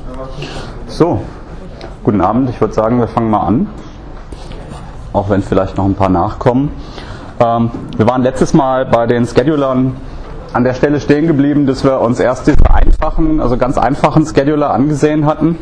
So, guten Abend. Ich würde sagen, wir fangen mal an, auch wenn vielleicht noch ein paar nachkommen. Wir waren letztes Mal bei den Schedulern an der Stelle stehen geblieben, dass wir uns erst diese einfachen, also ganz einfachen Scheduler angesehen hatten,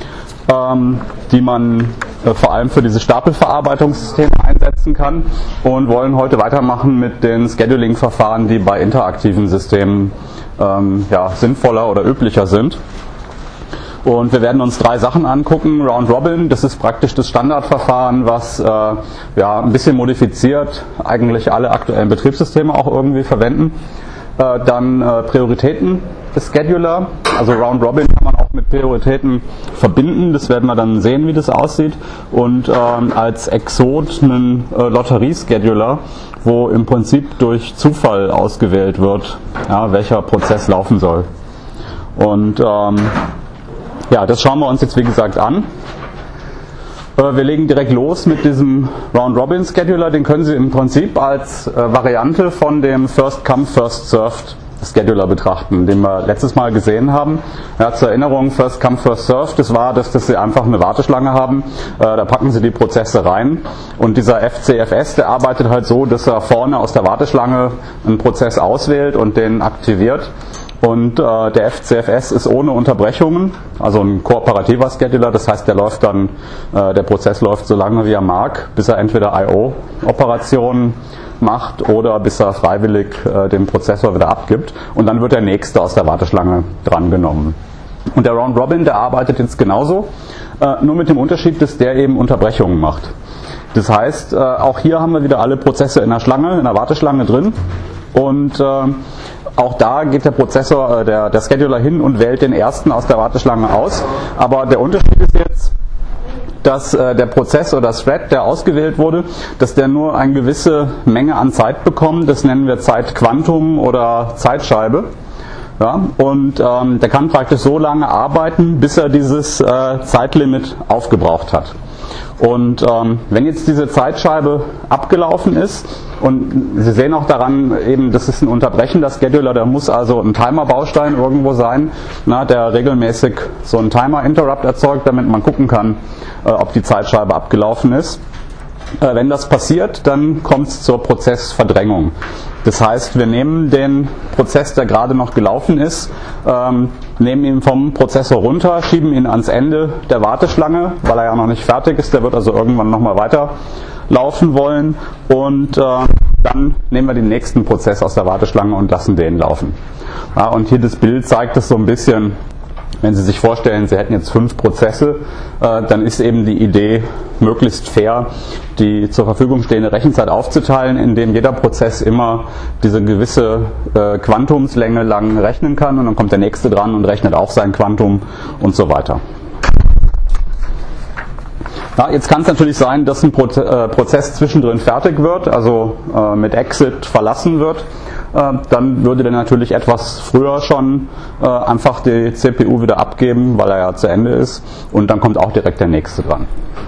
die man vor allem für diese Stapelverarbeitungssysteme einsetzen kann, und wollen heute weitermachen mit den Scheduling-Verfahren, die bei interaktiven Systemen sinnvoller oder üblicher sind. Und wir werden uns 3 Sachen angucken. Round Robin, das ist praktisch das Standardverfahren, was ein bisschen modifiziert eigentlich alle aktuellen Betriebssysteme auch irgendwie verwenden. Dann Prioritäten-Scheduler, also Round Robin kann man auch mit Prioritäten verbinden, das werden wir dann sehen, wie das aussieht. Und als Exot einen Lotteriescheduler, wo im Prinzip durch Zufall ausgewählt wird, welcher Prozess laufen soll. Und das schauen wir uns jetzt wie gesagt an. Wir legen direkt los mit diesem Round-Robin-Scheduler. Den können Sie im Prinzip als Variante von dem First-Come, First-Served Scheduler betrachten, den wir letztes Mal gesehen haben. Zur Erinnerung, First-Come, First-Served, das war, dass Sie einfach eine Warteschlange haben. Da packen Sie die Prozesse rein. Und dieser FCFS, der arbeitet halt so, dass er vorne aus der Warteschlange einen Prozess auswählt und den aktiviert. Und der FCFS ist ohne Unterbrechungen, also ein kooperativer Scheduler, das heißt, der Prozess läuft so lange wie er mag, bis er entweder I/O-Operationen macht oder bis er freiwillig den Prozessor wieder abgibt, und dann wird der nächste aus der Warteschlange drangenommen. Und der Round Robin, der arbeitet jetzt genauso, nur mit dem Unterschied, dass der eben Unterbrechungen macht. Das heißt, auch hier haben wir wieder alle Prozesse in der Warteschlange drin, und auch da geht der Prozessor, der Scheduler hin und wählt den ersten aus der Warteschlange aus. Aber der Unterschied ist jetzt, dass der Prozess oder das Thread, der ausgewählt wurde, dass der nur eine gewisse Menge an Zeit bekommt. Das nennen wir Zeitquantum oder Zeitscheibe. Ja, und der kann praktisch so lange arbeiten, bis er dieses Zeitlimit aufgebraucht hat. Und wenn jetzt diese Zeitscheibe abgelaufen ist, und Sie sehen auch daran eben, das ist ein unterbrechender Scheduler, der muss also ein Timer-Baustein irgendwo sein, der regelmäßig so einen Timer-Interrupt erzeugt, damit man gucken kann, ob die Zeitscheibe abgelaufen ist. Wenn das passiert, dann kommt es zur Prozessverdrängung. Das heißt, wir nehmen den Prozess, der gerade noch gelaufen ist, nehmen ihn vom Prozessor runter, schieben ihn ans Ende der Warteschlange, weil er ja noch nicht fertig ist, der wird also irgendwann nochmal weiterlaufen wollen, und dann nehmen wir den nächsten Prozess aus der Warteschlange und lassen den laufen. Ja, und hier das Bild zeigt es so ein bisschen. Wenn Sie sich vorstellen, Sie hätten jetzt 5 Prozesse, dann ist eben die Idee, möglichst fair die zur Verfügung stehende Rechenzeit aufzuteilen, indem jeder Prozess immer diese gewisse Quantumslänge lang rechnen kann, und dann kommt der nächste dran und rechnet auch sein Quantum und so weiter. Ja, jetzt kann es natürlich sein, dass ein Prozess zwischendrin fertig wird, also mit Exit verlassen wird. Dann würde der natürlich etwas früher schon einfach die CPU wieder abgeben, weil er ja zu Ende ist, und dann kommt auch direkt der nächste dran.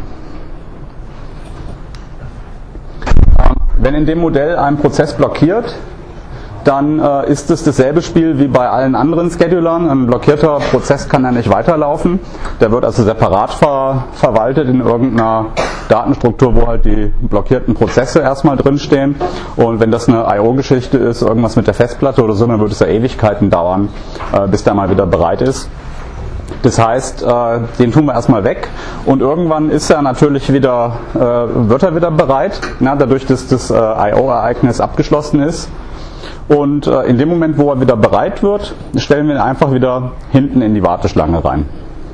Wenn in dem Modell ein Prozess blockiert, dann ist es dasselbe Spiel wie bei allen anderen Schedulern. Ein blockierter Prozess kann ja nicht weiterlaufen. Der wird also separat verwaltet in irgendeiner Datenstruktur, wo halt die blockierten Prozesse erstmal drinstehen. Und wenn das eine I/O-Geschichte ist, irgendwas mit der Festplatte oder so, dann wird es ja Ewigkeiten dauern, bis der mal wieder bereit ist. Das heißt, den tun wir erstmal weg, und irgendwann ist er natürlich wird er wieder bereit, dadurch, dass das I/O-Ereignis abgeschlossen ist. Und in dem Moment, wo er wieder bereit wird, stellen wir ihn einfach wieder hinten in die Warteschlange rein.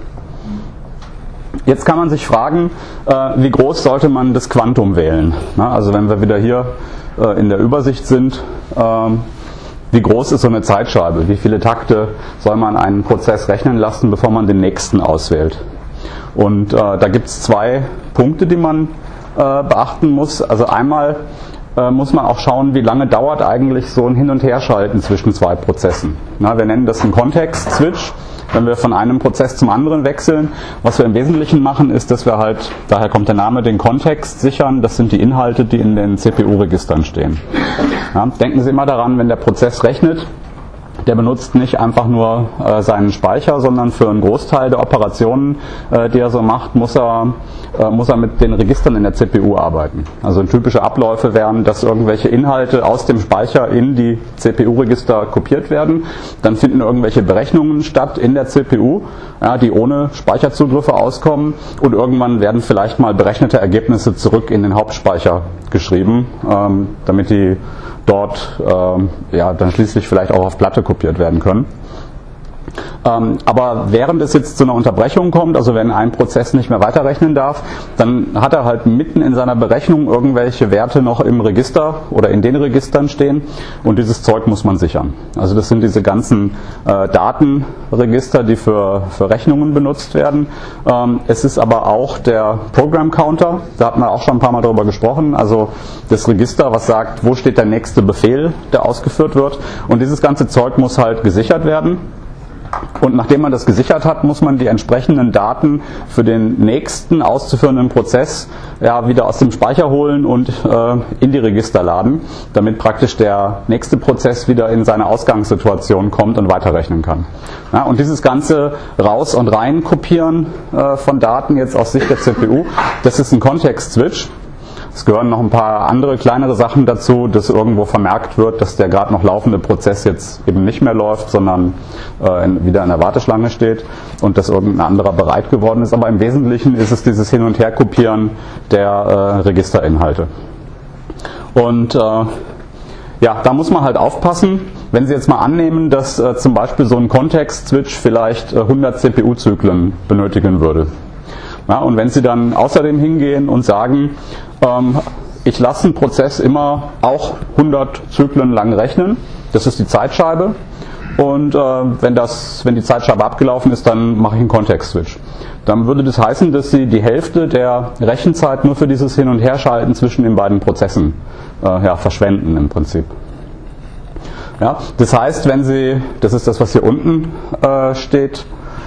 Jetzt kann man sich fragen, wie groß sollte man das Quantum wählen? Also wenn wir wieder hier in der Übersicht sind, wie groß ist so eine Zeitscheibe? Wie viele Takte soll man einen Prozess rechnen lassen, bevor man den nächsten auswählt? Und da gibt es 2 Punkte, die man beachten muss. Also einmal muss man auch schauen, wie lange dauert eigentlich so ein Hin- und Herschalten zwischen 2 Prozessen. Wir nennen das einen Kontext-Switch. Wenn wir von einem Prozess zum anderen wechseln, was wir im Wesentlichen machen, ist, dass wir halt, daher kommt der Name, den Kontext sichern. Das sind die Inhalte, die in den CPU-Registern stehen. Denken Sie immer daran, wenn der Prozess rechnet, der benutzt nicht einfach nur seinen Speicher, sondern für einen Großteil der Operationen, die er so macht, muss er mit den Registern in der CPU arbeiten. Also typische Abläufe wären, dass irgendwelche Inhalte aus dem Speicher in die CPU-Register kopiert werden. Dann finden irgendwelche Berechnungen statt in der CPU, ja, die ohne Speicherzugriffe auskommen. Und irgendwann werden vielleicht mal berechnete Ergebnisse zurück in den Hauptspeicher geschrieben, damit die dort dann schließlich vielleicht auch auf Platte kopiert werden können. Aber während es jetzt zu einer Unterbrechung kommt, also wenn ein Prozess nicht mehr weiterrechnen darf, dann hat er halt mitten in seiner Berechnung irgendwelche Werte noch im Register oder in den Registern stehen und dieses Zeug muss man sichern. Also das sind diese ganzen Datenregister, die für Rechnungen benutzt werden. Es ist aber auch der Program Counter, da hat man auch schon ein paar Mal drüber gesprochen, also das Register, was sagt, wo steht der nächste Befehl, der ausgeführt wird, und dieses ganze Zeug muss halt gesichert werden. Und nachdem man das gesichert hat, muss man die entsprechenden Daten für den nächsten auszuführenden Prozess wieder aus dem Speicher holen und in die Register laden, damit praktisch der nächste Prozess wieder in seine Ausgangssituation kommt und weiterrechnen kann. Ja, und dieses ganze Raus- und Rein-Kopieren von Daten jetzt aus Sicht der CPU, das ist ein Context-Switch. Es gehören noch ein paar andere kleinere Sachen dazu, dass irgendwo vermerkt wird, dass der gerade noch laufende Prozess jetzt eben nicht mehr läuft, sondern wieder in der Warteschlange steht und dass irgendein anderer bereit geworden ist. Aber im Wesentlichen ist es dieses Hin- und Herkopieren der Registerinhalte. Und da muss man halt aufpassen, wenn Sie jetzt mal annehmen, dass zum Beispiel so ein Context-Switch vielleicht 100 CPU-Zyklen benötigen würde. Ja, und wenn Sie dann außerdem hingehen und sagen, ich lasse einen Prozess immer auch 100 Zyklen lang rechnen, das ist die Zeitscheibe, und wenn die Zeitscheibe abgelaufen ist, dann mache ich einen Context-Switch. Dann würde das heißen, dass Sie die Hälfte der Rechenzeit nur für dieses Hin- und Herschalten zwischen den beiden Prozessen verschwenden im Prinzip. Ja, das heißt, wenn Sie, das ist das, was hier unten steht,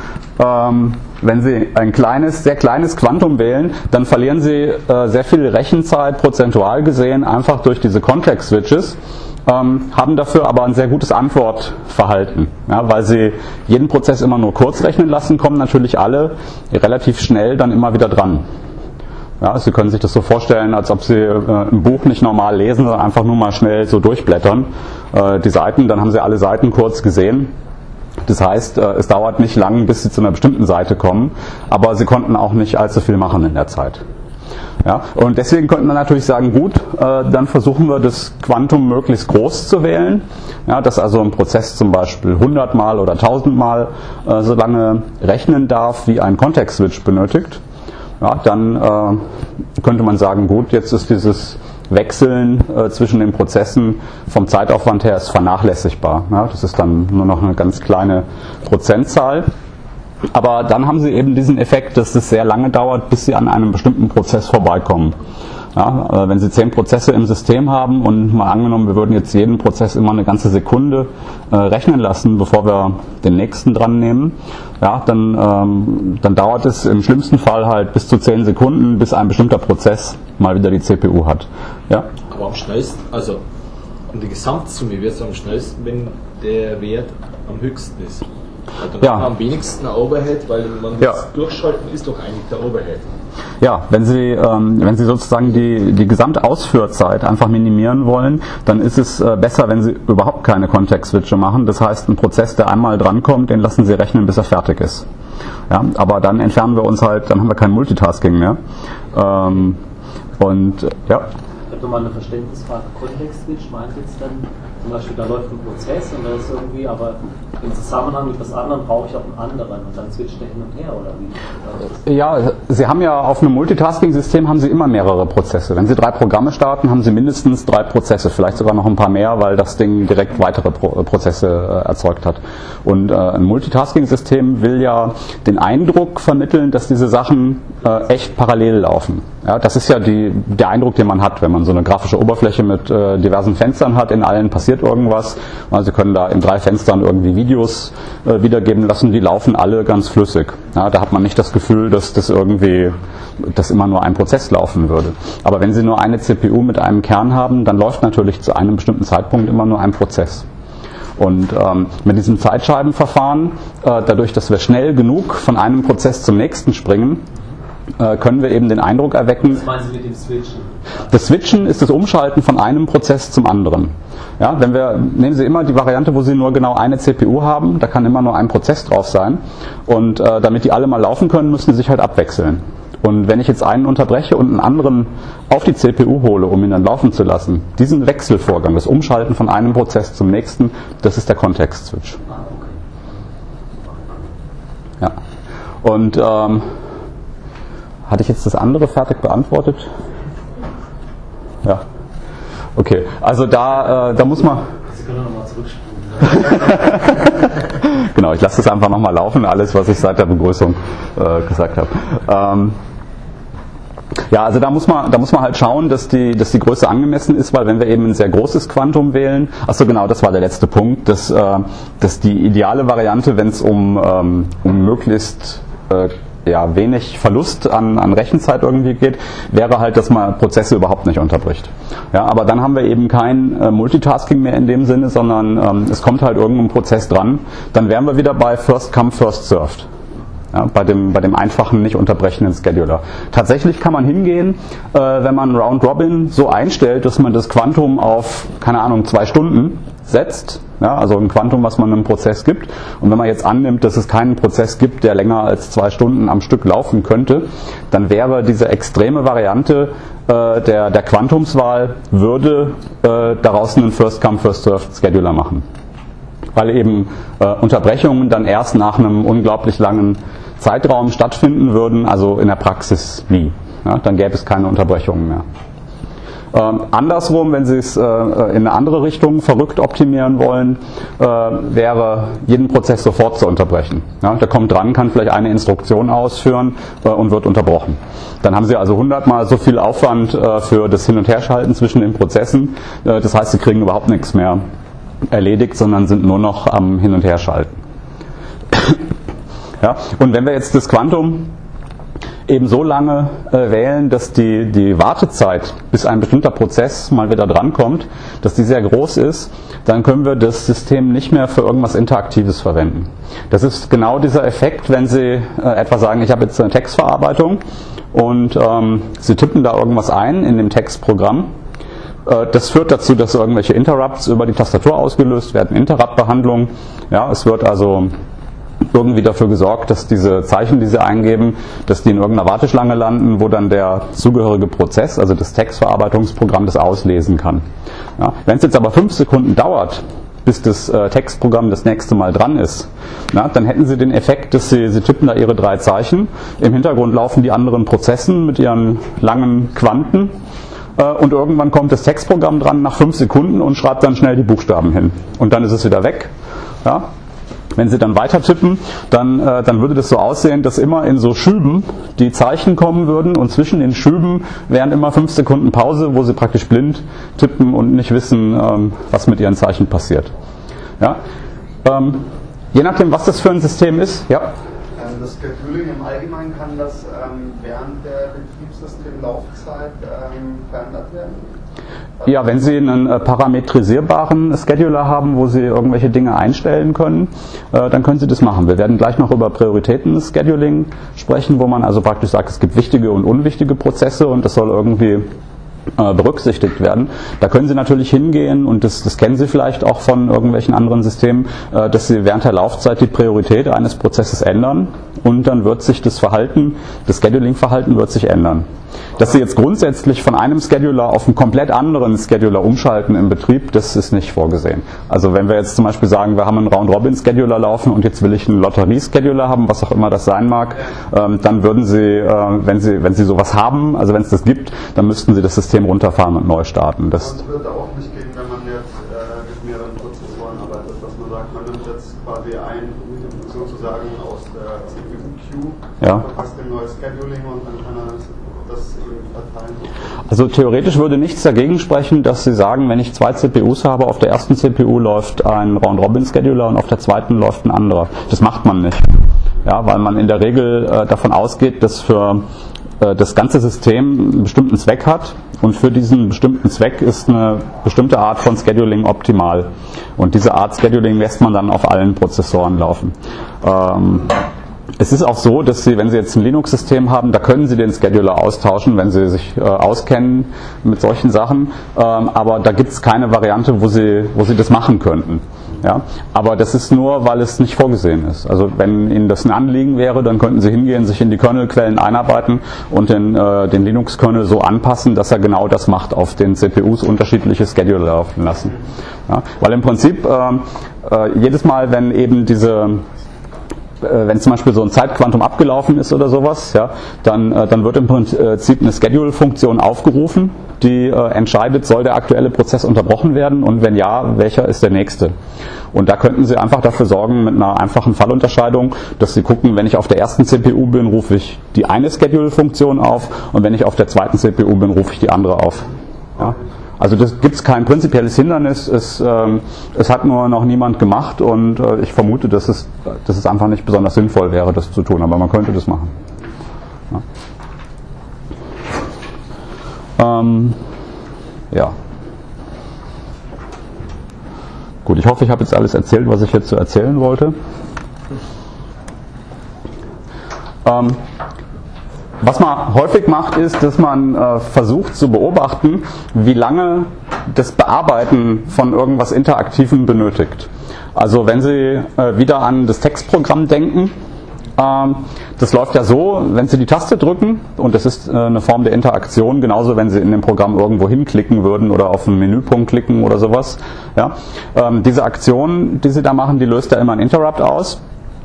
wenn Sie ein sehr kleines Quantum wählen, dann verlieren Sie sehr viel Rechenzeit prozentual gesehen einfach durch diese Context-Switches, haben dafür aber ein sehr gutes Antwortverhalten. Ja, weil Sie jeden Prozess immer nur kurz rechnen lassen, kommen natürlich alle relativ schnell dann immer wieder dran. Ja, Sie können sich das so vorstellen, als ob Sie ein Buch nicht normal lesen, sondern einfach nur mal schnell so durchblättern. Die Seiten, dann haben Sie alle Seiten kurz gesehen. Das heißt, es dauert nicht lang, bis Sie zu einer bestimmten Seite kommen, aber Sie konnten auch nicht allzu viel machen in der Zeit. Ja, und deswegen könnte man natürlich sagen, gut, dann versuchen wir das Quantum möglichst groß zu wählen, ja, dass also ein Prozess zum Beispiel 100 Mal oder 1000 Mal so lange rechnen darf, wie ein Context-Switch benötigt. Ja, dann könnte man sagen, gut, jetzt ist dieses Wechseln zwischen den Prozessen vom Zeitaufwand her ist vernachlässigbar. Ja, das ist dann nur noch eine ganz kleine Prozentzahl. Aber dann haben Sie eben diesen Effekt, dass es sehr lange dauert, bis Sie an einem bestimmten Prozess vorbeikommen. Ja, wenn Sie 10 Prozesse im System haben und mal angenommen, wir würden jetzt jeden Prozess immer eine ganze Sekunde rechnen lassen, bevor wir den nächsten dran nehmen, ja, dann dauert es im schlimmsten Fall halt bis zu 10 Sekunden, bis ein bestimmter Prozess mal wieder die CPU hat. Ja? Aber am schnellsten, also um die Gesamtsumme wird es am schnellsten, wenn der Wert am höchsten ist. Also dann am wenigsten Overhead, weil man das Durchschalten ist doch eigentlich der Overhead. Ja, wenn Sie sozusagen die Gesamtausführzeit einfach minimieren wollen, dann ist es besser, wenn Sie überhaupt keine Context-Switche machen. Das heißt, ein Prozess, der einmal drankommt, den lassen Sie rechnen, bis er fertig ist. Ja, aber dann entfernen wir uns halt, dann haben wir kein Multitasking mehr. Ich habe nochmal eine Verständnisfrage. Context-Switch meint jetzt dann, zum Beispiel, da läuft ein Prozess und da ist irgendwie, aber im Zusammenhang mit was anderem brauche ich auch einen anderen und dann switcht der hin und her, oder wie? Ja, Sie haben ja auf einem Multitasking-System haben Sie immer mehrere Prozesse. Wenn Sie 3 Programme starten, haben Sie mindestens 3 Prozesse, vielleicht sogar noch ein paar mehr, weil das Ding direkt weitere Prozesse erzeugt hat. Und ein Multitasking-System will ja den Eindruck vermitteln, dass diese Sachen echt parallel laufen. Ja, das ist ja der Eindruck, den man hat, wenn man so eine grafische Oberfläche mit diversen Fenstern hat, in allen passiert irgendwas. Also Sie können da in 3 Fenstern irgendwie Videos wiedergeben lassen, die laufen alle ganz flüssig. Ja, da hat man nicht das Gefühl, dass immer nur ein Prozess laufen würde. Aber wenn Sie nur eine CPU mit einem Kern haben, dann läuft natürlich zu einem bestimmten Zeitpunkt immer nur ein Prozess. Und mit diesem Zeitscheibenverfahren, dadurch, dass wir schnell genug von einem Prozess zum nächsten springen, können wir eben den Eindruck erwecken. Was meinen Sie mit dem Switchen? Das Switchen ist das Umschalten von einem Prozess zum anderen. Ja, nehmen Sie immer die Variante, wo Sie nur genau eine CPU haben, da kann immer nur ein Prozess drauf sein. Und damit die alle mal laufen können, müssen sie sich halt abwechseln. Und wenn ich jetzt einen unterbreche und einen anderen auf die CPU hole, um ihn dann laufen zu lassen, diesen Wechselvorgang, das Umschalten von einem Prozess zum nächsten, das ist der Context-Switch. Ja. Und hatte ich jetzt das andere fertig beantwortet? Ja. Okay, also da muss man... Sie können nochmal zurückspulen. Genau, ich lasse das einfach nochmal laufen, alles, was ich seit der Begrüßung gesagt habe. Ja, also da muss man halt schauen, dass die Größe angemessen ist, weil wenn wir eben ein sehr großes Quantum wählen, achso genau, das war der letzte Punkt, dass die ideale Variante, wenn es um möglichst wenig Verlust an Rechenzeit irgendwie geht, wäre halt, dass man Prozesse überhaupt nicht unterbricht. Ja, aber dann haben wir eben kein Multitasking mehr in dem Sinne, sondern es kommt halt irgendein Prozess dran. Dann wären wir wieder bei First Come, First Served. Ja, bei dem einfachen, nicht unterbrechenden Scheduler. Tatsächlich kann man hingehen, wenn man Round Robin so einstellt, dass man das Quantum auf, keine Ahnung, 2 Stunden setzt, ja, also ein Quantum, was man einem Prozess gibt. Und wenn man jetzt annimmt, dass es keinen Prozess gibt, der länger als 2 Stunden am Stück laufen könnte, dann wäre diese extreme Variante der Quantumswahl, würde daraus einen First Come, First Served Scheduler machen. Weil eben Unterbrechungen dann erst nach einem unglaublich langen Zeitraum stattfinden würden, also in der Praxis nie. Ja, dann gäbe es keine Unterbrechungen mehr. Andersrum, wenn Sie es in eine andere Richtung verrückt optimieren wollen, wäre jeden Prozess sofort zu unterbrechen. Ja, der kommt dran, kann vielleicht eine Instruktion ausführen und wird unterbrochen. Dann haben Sie also 100-mal so viel Aufwand für das Hin- und Herschalten zwischen den Prozessen. Das heißt, Sie kriegen überhaupt nichts mehr erledigt, sondern sind nur noch am Hin- und Herschalten. Ja, und wenn wir jetzt das Quantum eben so lange wählen, dass die Wartezeit, bis ein bestimmter Prozess mal wieder drankommt, dass die sehr groß ist, dann können wir das System nicht mehr für irgendwas Interaktives verwenden. Das ist genau dieser Effekt, wenn Sie etwa sagen, ich habe jetzt eine Textverarbeitung und Sie tippen da irgendwas ein in dem Textprogramm. Das führt dazu, dass irgendwelche Interrupts über die Tastatur ausgelöst werden, Interrupt-Behandlung. Ja, es wird also irgendwie dafür gesorgt, dass diese Zeichen, die Sie eingeben, dass die in irgendeiner Warteschlange landen, wo dann der zugehörige Prozess, also das Textverarbeitungsprogramm, das auslesen kann. Ja, wenn es jetzt aber 5 Sekunden dauert, bis das Textprogramm das nächste Mal dran ist, na, dann hätten Sie den Effekt, dass Sie tippen da Ihre 3 Zeichen, im Hintergrund laufen die anderen Prozessen mit ihren langen Quanten und irgendwann kommt das Textprogramm dran nach 5 Sekunden und schreibt dann schnell die Buchstaben hin. Und dann ist es wieder weg. Ja. Wenn Sie dann weiter tippen, dann würde das so aussehen, dass immer in so Schüben die Zeichen kommen würden und zwischen den Schüben wären immer 5 Sekunden Pause, wo Sie praktisch blind tippen und nicht wissen, was mit Ihren Zeichen passiert. Ja? Je nachdem, was das für ein System ist, ja. Das Scheduling im Allgemeinen kann das während der Betriebssystemlaufzeit verändert werden? Ja, wenn Sie einen parametrisierbaren Scheduler haben, wo Sie irgendwelche Dinge einstellen können, dann können Sie das machen. Wir werden gleich noch über Prioritäten-Scheduling sprechen, wo man also praktisch sagt, es gibt wichtige und unwichtige Prozesse und das soll irgendwie berücksichtigt werden. Da können Sie natürlich hingehen und das kennen Sie vielleicht auch von irgendwelchen anderen Systemen, dass Sie während der Laufzeit die Priorität eines Prozesses ändern und dann wird sich das Verhalten, das Scheduling-Verhalten wird sich ändern. Dass Sie jetzt grundsätzlich von einem Scheduler auf einen komplett anderen Scheduler umschalten im Betrieb, das ist nicht vorgesehen. Also wenn wir jetzt zum Beispiel sagen, wir haben einen Round-Robin-Scheduler laufen und jetzt will ich einen Lotterie-Scheduler haben, was auch immer das sein mag, dann würden Sie, wenn Sie sowas haben, also wenn es das gibt, dann müssten Sie das System runterfahren und neu starten. Das würde auch nicht gehen, wenn man jetzt mit mehreren Prozessoren arbeitet, dass man sagt, man nimmt jetzt quasi sozusagen aus der CPU-Queue, verpasst ein neues Scheduling und dann kann er das verteilen. Also theoretisch würde nichts dagegen sprechen, dass Sie sagen, wenn ich 2 CPUs habe, auf der ersten CPU läuft ein Round-Robin-Scheduler und auf der zweiten läuft ein anderer. Das macht man nicht. Ja, weil man in der Regel davon ausgeht, dass für das ganze System einen bestimmten Zweck hat und für diesen bestimmten Zweck ist eine bestimmte Art von Scheduling optimal. Und diese Art Scheduling lässt man dann auf allen Prozessoren laufen. Es ist auch so, dass Sie, wenn Sie jetzt ein Linux-System haben, da können Sie den Scheduler austauschen, wenn Sie sich auskennen mit solchen Sachen, aber da gibt es keine Variante, wo Sie das machen könnten. Ja? Aber das ist nur, weil es nicht vorgesehen ist. Also wenn Ihnen das ein Anliegen wäre, dann könnten Sie hingehen, sich in die Kernelquellen einarbeiten und den Linux-Kernel so anpassen, dass er genau das macht, auf den CPUs unterschiedliche Scheduler laufen lassen. Ja? Weil im Prinzip jedes Mal, wenn eben wenn zum Beispiel so ein Zeitquantum abgelaufen ist oder sowas, ja, dann wird im Prinzip eine Schedule-Funktion aufgerufen, die entscheidet, soll der aktuelle Prozess unterbrochen werden und wenn ja, welcher ist der nächste. Und da könnten Sie einfach dafür sorgen, mit einer einfachen Fallunterscheidung, dass Sie gucken, wenn ich auf der ersten CPU bin, rufe ich die eine Schedule-Funktion auf und wenn ich auf der zweiten CPU bin, rufe ich die andere auf. Ja. Also das gibt es kein prinzipielles Hindernis, es hat nur noch niemand gemacht und ich vermute, dass es einfach nicht besonders sinnvoll wäre, das zu tun, aber man könnte das machen. Ja. Gut, ich hoffe, ich habe jetzt alles erzählt, was ich jetzt so erzählen wollte. Was man häufig macht, ist, dass man versucht zu beobachten, wie lange das Bearbeiten von irgendwas Interaktivem benötigt. Also wenn Sie wieder an das Textprogramm denken, das läuft ja so, wenn Sie die Taste drücken, und das ist eine Form der Interaktion, genauso wenn Sie in dem Programm irgendwo hinklicken würden oder auf einen Menüpunkt klicken oder sowas. Ja, diese Aktion, die Sie da machen, die löst ja immer ein Interrupt aus.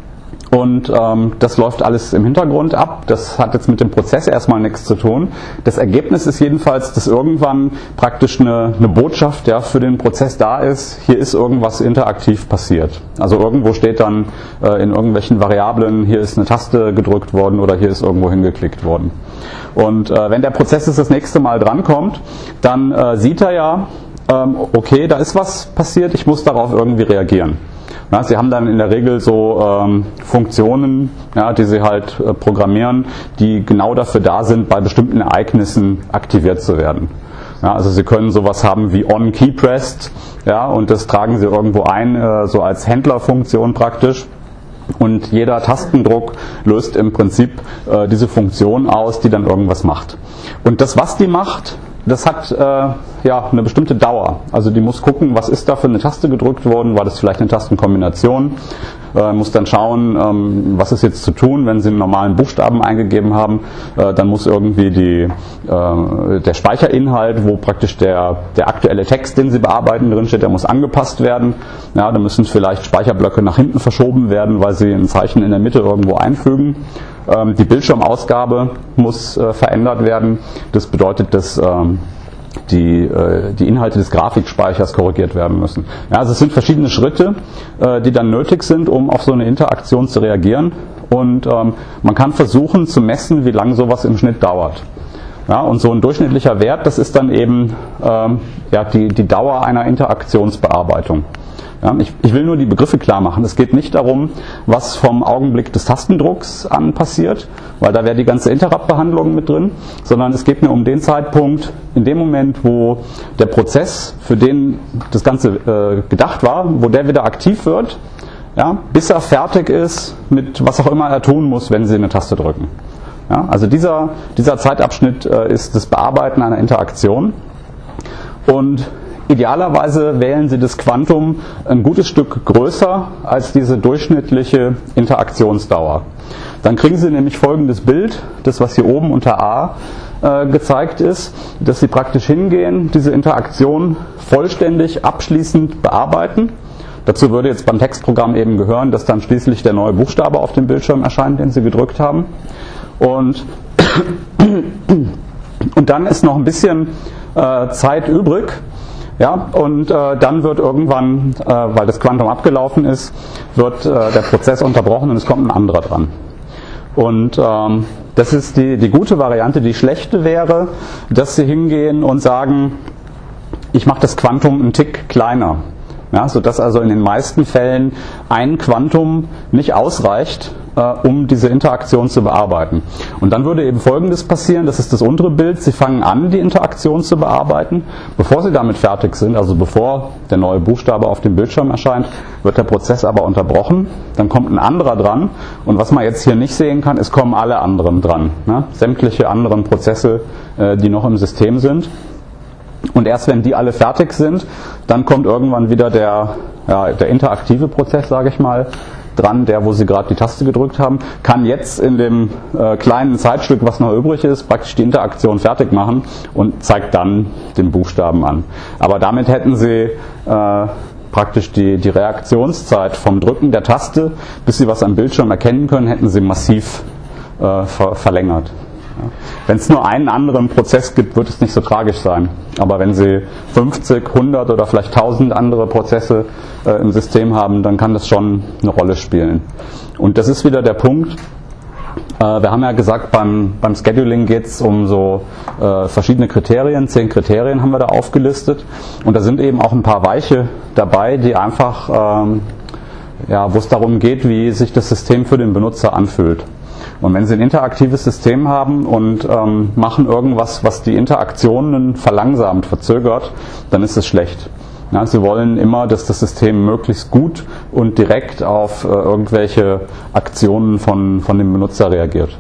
Und das läuft alles im Hintergrund ab. Das hat jetzt mit dem Prozess erstmal nichts zu tun. Das Ergebnis ist jedenfalls, dass irgendwann praktisch eine Botschaft für den Prozess da ist, hier ist irgendwas interaktiv passiert. Also irgendwo steht dann in irgendwelchen Variablen, hier ist eine Taste gedrückt worden oder hier ist irgendwo hingeklickt worden. Und wenn der Prozess jetzt das nächste Mal drankommt, dann sieht er ja, okay, da ist was passiert, ich muss darauf irgendwie reagieren. Ja, Sie haben dann in der Regel so Funktionen, ja, die Sie halt programmieren, die genau dafür da sind, bei bestimmten Ereignissen aktiviert zu werden. Ja, also Sie können sowas haben wie onKeyPressed, ja, und das tragen Sie irgendwo ein, so als Händlerfunktion praktisch. Und jeder Tastendruck löst im Prinzip diese Funktion aus, die dann irgendwas macht. Und das, was die macht, das hat eine bestimmte Dauer. Also die muss gucken, was ist da für eine Taste gedrückt worden, war das vielleicht eine Tastenkombination, muss dann schauen, was ist jetzt zu tun, wenn Sie einen normalen Buchstaben eingegeben haben, dann muss irgendwie der Speicherinhalt, wo praktisch der aktuelle Text, den Sie bearbeiten, drinsteht, der muss angepasst werden. Ja, da müssen vielleicht Speicherblöcke nach hinten verschoben werden, weil Sie ein Zeichen in der Mitte irgendwo einfügen. Die Bildschirmausgabe muss verändert werden. Das bedeutet, dass die Inhalte des Grafikspeichers korrigiert werden müssen. Ja, also es sind verschiedene Schritte, die dann nötig sind, um auf so eine Interaktion zu reagieren. Und man kann versuchen zu messen, wie lange sowas im Schnitt dauert. Ja, und so ein durchschnittlicher Wert, das ist dann eben die Dauer einer Interaktionsbearbeitung. Ja, ich will nur die Begriffe klar machen. Es geht nicht darum, was vom Augenblick des Tastendrucks an passiert, weil da wäre die ganze Interrupt-Behandlung mit drin, sondern es geht mir um den Zeitpunkt, in dem Moment, wo der Prozess, für den das Ganze gedacht war, wo der wieder aktiv wird, ja, bis er fertig ist mit was auch immer er tun muss, wenn Sie eine Taste drücken. Ja, also dieser Zeitabschnitt ist das Bearbeiten einer Interaktion. Und idealerweise wählen Sie das Quantum ein gutes Stück größer als diese durchschnittliche Interaktionsdauer. Dann kriegen Sie nämlich folgendes Bild, das was hier oben unter A gezeigt ist, dass Sie praktisch hingehen, diese Interaktion vollständig abschließend bearbeiten. Dazu würde jetzt beim Textprogramm eben gehören, dass dann schließlich der neue Buchstabe auf dem Bildschirm erscheint, den Sie gedrückt haben. Und dann ist noch ein bisschen Zeit übrig. Ja, und dann wird irgendwann, weil das Quantum abgelaufen ist, wird der Prozess unterbrochen und es kommt ein anderer dran. Und das ist die gute Variante. Die schlechte wäre, dass Sie hingehen und sagen, ich mache das Quantum einen Tick kleiner. Ja, sodass also in den meisten Fällen ein Quantum nicht ausreicht, um diese Interaktion zu bearbeiten. Und dann würde eben Folgendes passieren, das ist das untere Bild, Sie fangen an, die Interaktion zu bearbeiten. Bevor Sie damit fertig sind, also bevor der neue Buchstabe auf dem Bildschirm erscheint, wird der Prozess aber unterbrochen. Dann kommt ein anderer dran und was man jetzt hier nicht sehen kann, es kommen alle anderen dran. Ne? Sämtliche anderen Prozesse, die noch im System sind. Und erst wenn die alle fertig sind, dann kommt irgendwann wieder der interaktive Prozess, sage ich mal, dran, der, wo Sie gerade die Taste gedrückt haben, kann jetzt in dem kleinen Zeitstück, was noch übrig ist, praktisch die Interaktion fertig machen und zeigt dann den Buchstaben an. Aber damit hätten Sie praktisch die Reaktionszeit vom Drücken der Taste, bis Sie was am Bildschirm erkennen können, hätten Sie massiv verlängert. Wenn es nur einen anderen Prozess gibt, wird es nicht so tragisch sein. Aber wenn Sie 50, 100 oder vielleicht 1000 andere Prozesse im System haben, dann kann das schon eine Rolle spielen. Und das ist wieder der Punkt. Wir haben ja gesagt, beim Scheduling geht es um so verschiedene Kriterien. 10 Kriterien haben wir da aufgelistet. Und da sind eben auch ein paar weiche dabei, die einfach, wo es darum geht, wie sich das System für den Benutzer anfühlt. Und wenn Sie ein interaktives System haben und machen irgendwas, was die Interaktionen verlangsamt, verzögert, dann ist es schlecht. Ja, Sie wollen immer, dass das System möglichst gut und direkt auf irgendwelche Aktionen von dem Benutzer reagiert.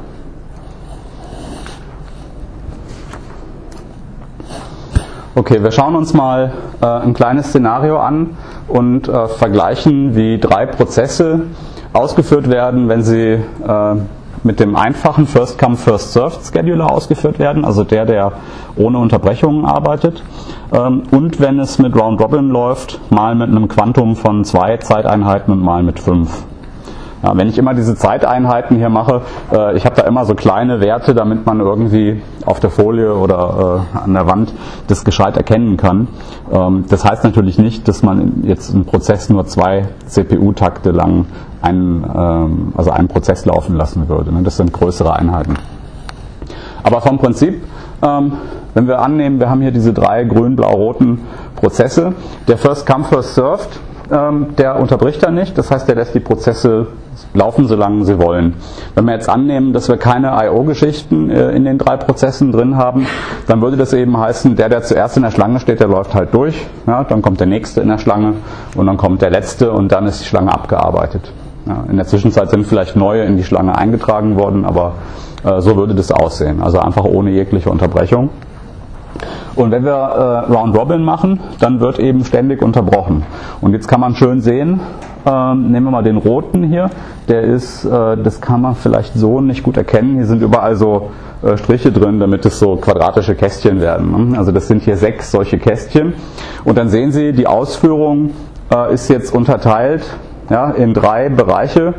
Okay, wir schauen uns mal ein kleines Szenario an und vergleichen, wie 3 Prozesse ausgeführt werden, wenn sie mit dem einfachen First-Come, First-Served-Scheduler ausgeführt werden, also der ohne Unterbrechungen arbeitet, und wenn es mit Round-Robin läuft, mal mit einem Quantum von 2 Zeiteinheiten und mal mit 5. Ja, wenn ich immer diese Zeiteinheiten hier mache, ich habe da immer so kleine Werte, damit man irgendwie auf der Folie oder an der Wand das gescheit erkennen kann. Das heißt natürlich nicht, dass man jetzt einen Prozess nur 2 CPU-Takte lang einen Prozess laufen lassen würde. Das sind größere Einheiten. Aber vom Prinzip, wenn wir annehmen, wir haben hier diese 3 grün-blau-roten Prozesse, der First-Come, First-Served, der unterbricht dann nicht, das heißt, der lässt die Prozesse laufen, solange sie wollen. Wenn wir jetzt annehmen, dass wir keine I/O-Geschichten in den 3 Prozessen drin haben, dann würde das eben heißen, der zuerst in der Schlange steht, der läuft halt durch, ja, dann kommt der nächste in der Schlange und dann kommt der letzte und dann ist die Schlange abgearbeitet. Ja, in der Zwischenzeit sind vielleicht neue in die Schlange eingetragen worden, aber so würde das aussehen, also einfach ohne jegliche Unterbrechung. Und wenn wir Round Robin machen, dann wird eben ständig unterbrochen. Und jetzt kann man schön sehen, nehmen wir mal den roten hier, der ist, das kann man vielleicht so nicht gut erkennen, hier sind überall so Striche drin, damit es so quadratische Kästchen werden. Ne? Also das sind hier 6 solche Kästchen. Und dann sehen Sie, die Ausführung ist jetzt unterteilt in 3 Bereiche,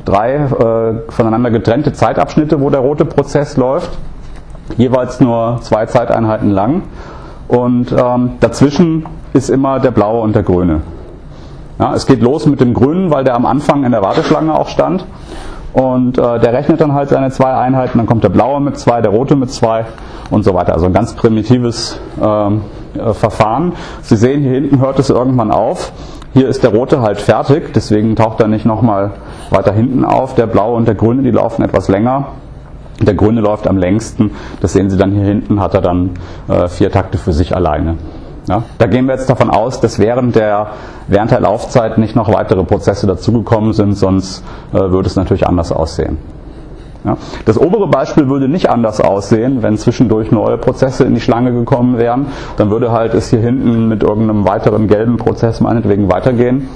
3 voneinander getrennte Zeitabschnitte, wo der rote Prozess läuft. Jeweils nur 2 Zeiteinheiten lang und dazwischen ist immer der blaue und der grüne. Ja, es geht los mit dem grünen, weil der am Anfang in der Warteschlange auch stand und der rechnet dann halt seine 2 Einheiten, dann kommt der blaue mit 2, der rote mit 2 und so weiter. Also ein ganz primitives Verfahren. Sie sehen, hier hinten hört es irgendwann auf. Hier ist der rote halt fertig, deswegen taucht er nicht nochmal weiter hinten auf. Der blaue und der grüne, die laufen etwas länger. Der grüne läuft am längsten, das sehen Sie dann hier hinten, hat er dann 4 Takte für sich alleine. Ja, da gehen wir jetzt davon aus, dass während der Laufzeit nicht noch weitere Prozesse dazugekommen sind, sonst würde es natürlich anders aussehen. Ja, das obere Beispiel würde nicht anders aussehen, wenn zwischendurch neue Prozesse in die Schlange gekommen wären. Dann würde halt es hier hinten mit irgendeinem weiteren gelben Prozess meinetwegen weitergehen.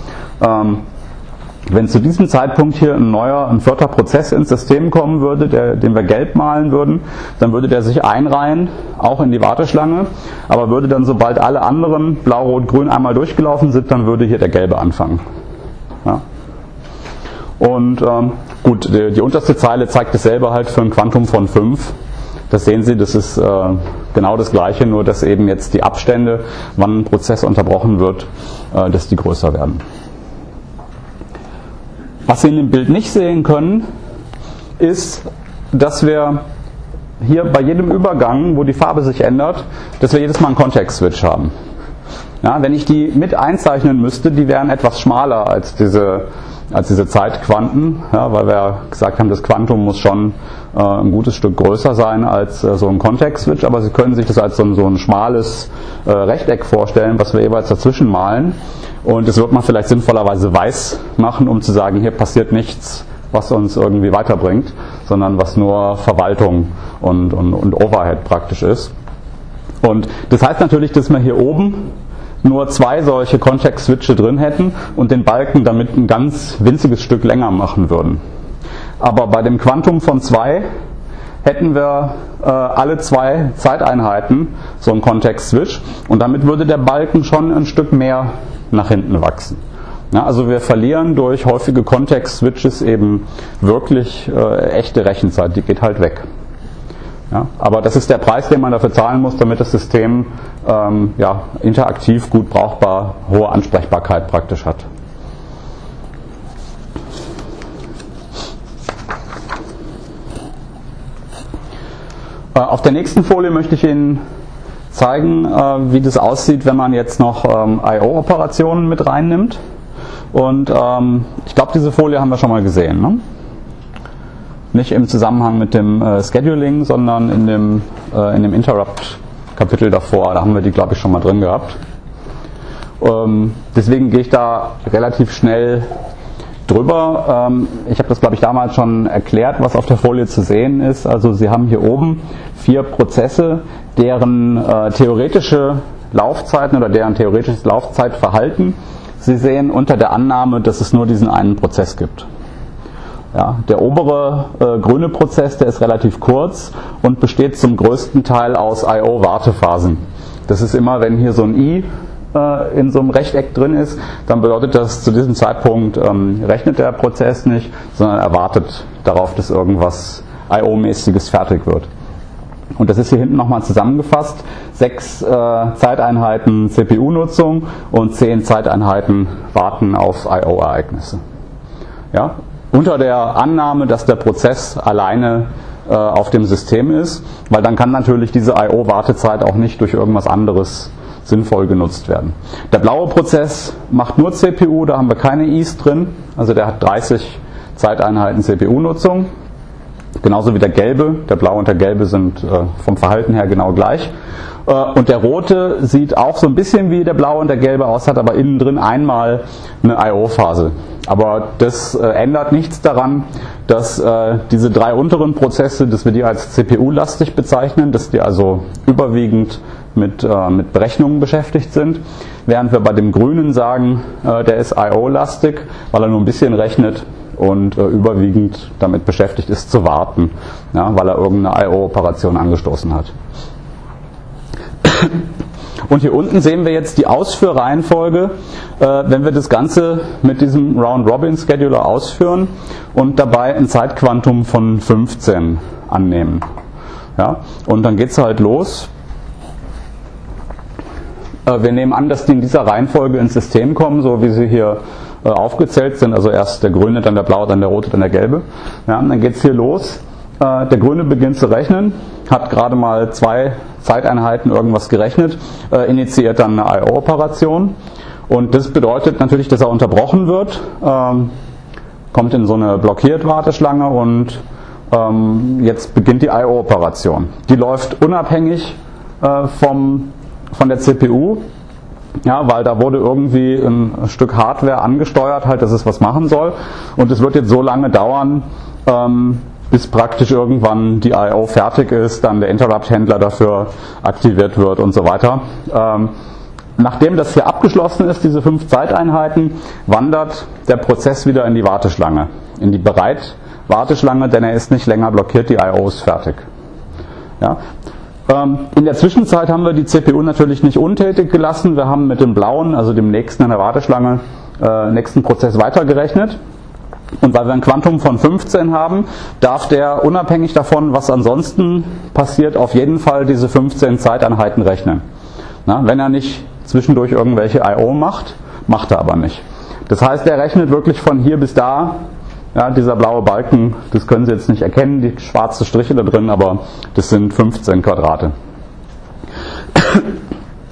Wenn zu diesem Zeitpunkt hier ein 4. Prozess ins System kommen würde, den wir gelb malen würden, dann würde der sich einreihen, auch in die Warteschlange, aber würde dann, sobald alle anderen blau, rot, grün einmal durchgelaufen sind, dann würde hier der gelbe anfangen. Ja. Und gut, die unterste Zeile zeigt dasselbe halt für ein Quantum von 5. Das sehen Sie, das ist genau das Gleiche, nur dass eben jetzt die Abstände, wann ein Prozess unterbrochen wird, dass die größer werden. Was Sie in dem Bild nicht sehen können, ist, dass wir hier bei jedem Übergang, wo die Farbe sich ändert, dass wir jedes Mal einen Context-Switch haben. Ja, wenn ich die mit einzeichnen müsste, die wären etwas schmaler als diese als diese Zeitquanten, ja, weil wir ja gesagt haben, das Quantum muss schon ein gutes Stück größer sein als so ein Context-Switch, aber Sie können sich das als so ein schmales Rechteck vorstellen, was wir jeweils dazwischen malen, und das wird man vielleicht sinnvollerweise weiß machen, um zu sagen, hier passiert nichts, was uns irgendwie weiterbringt, sondern was nur Verwaltung und Overhead praktisch ist. Und das heißt natürlich, dass wir hier oben nur 2 solche Context-Switche drin hätten und den Balken damit ein ganz winziges Stück länger machen würden. Aber bei dem Quantum von 2 hätten wir alle 2 Zeiteinheiten so einen Context-Switch, und damit würde der Balken schon ein Stück mehr nach hinten wachsen. Ja, also wir verlieren durch häufige Context-Switches eben wirklich echte Rechenzeit, die geht halt weg. Ja, aber das ist der Preis, den man dafür zahlen muss, damit das System interaktiv, gut brauchbar, hohe Ansprechbarkeit praktisch hat. Auf der nächsten Folie möchte ich Ihnen zeigen, wie das aussieht, wenn man jetzt noch I/O-Operationen mit reinnimmt. Und ich glaube, diese Folie haben wir schon mal gesehen, ne? Nicht im Zusammenhang mit dem Scheduling, sondern in dem Interrupt-Kapitel davor. Da haben wir die, glaube ich, schon mal drin gehabt. Deswegen gehe ich da relativ schnell drüber. Ich habe das, glaube ich, damals schon erklärt, was auf der Folie zu sehen ist. Also Sie haben hier oben 4 Prozesse, deren theoretische Laufzeiten oder deren theoretisches Laufzeitverhalten Sie sehen unter der Annahme, dass es nur diesen einen Prozess gibt. Ja, der obere grüne Prozess, der ist relativ kurz und besteht zum größten Teil aus I/O-Wartephasen. Das ist immer, wenn hier so ein I in so einem Rechteck drin ist, dann bedeutet das, zu diesem Zeitpunkt rechnet der Prozess nicht, sondern er wartet darauf, dass irgendwas I/O-mäßiges fertig wird. Und das ist hier hinten nochmal zusammengefasst: 6 Zeiteinheiten CPU-Nutzung und 10 Zeiteinheiten Warten auf I/O-Ereignisse. Ja? Unter der Annahme, dass der Prozess alleine auf dem System ist, weil dann kann natürlich diese I/O-Wartezeit auch nicht durch irgendwas anderes sinnvoll genutzt werden. Der blaue Prozess macht nur CPU, da haben wir keine Is drin, also der hat 30 Zeiteinheiten CPU-Nutzung, genauso wie der gelbe. Der blaue und der gelbe sind vom Verhalten her genau gleich. Und der rote sieht auch so ein bisschen wie der blaue und der gelbe aus, hat aber innen drin einmal eine I/O-Phase. Aber das ändert nichts daran, dass diese 3 unteren Prozesse, dass wir die als CPU-lastig bezeichnen, dass die also überwiegend mit Berechnungen beschäftigt sind, während wir bei dem grünen sagen, der ist I/O-lastig, weil er nur ein bisschen rechnet und überwiegend damit beschäftigt ist zu warten, ja, weil er irgendeine I/O-Operation angestoßen hat. Und hier unten sehen wir jetzt die Ausführreihenfolge, wenn wir das Ganze mit diesem Round-Robin-Scheduler ausführen und dabei ein Zeitquantum von 15 annehmen. Ja, und dann geht es halt los. Wir nehmen an, dass die in dieser Reihenfolge ins System kommen, so wie sie hier aufgezählt sind. Also erst der grüne, dann der blaue, dann der rote, dann der gelbe. Ja, und dann geht es hier los. Der grüne beginnt zu rechnen, hat gerade mal 2 Zeiteinheiten irgendwas gerechnet, initiiert dann eine I/O-Operation. Und das bedeutet natürlich, dass er unterbrochen wird, kommt in so eine Blockiert-Warteschlange und jetzt beginnt die I/O-Operation. Die läuft unabhängig von der CPU, ja, weil da wurde irgendwie ein Stück Hardware angesteuert, halt, dass es was machen soll. Und es wird jetzt so lange dauern, bis praktisch irgendwann die I/O fertig ist, dann der Interrupt-Händler dafür aktiviert wird und so weiter. Nachdem das hier abgeschlossen ist, diese 5 Zeiteinheiten, wandert der Prozess wieder in die Warteschlange, in die Bereit-Warteschlange, denn er ist nicht länger blockiert, die I/O ist fertig. Ja. In der Zwischenzeit haben wir die CPU natürlich nicht untätig gelassen. Wir haben mit dem blauen, also dem nächsten in der Warteschlange, nächsten Prozess weitergerechnet. Und weil wir ein Quantum von 15 haben, darf der unabhängig davon, was ansonsten passiert, auf jeden Fall diese 15 Zeiteinheiten rechnen. Na, wenn er nicht zwischendurch irgendwelche I/O macht, macht er aber nicht. Das heißt, er rechnet wirklich von hier bis da. Ja, dieser blaue Balken, das können Sie jetzt nicht erkennen, die schwarzen Striche da drin, aber das sind 15 Quadrate.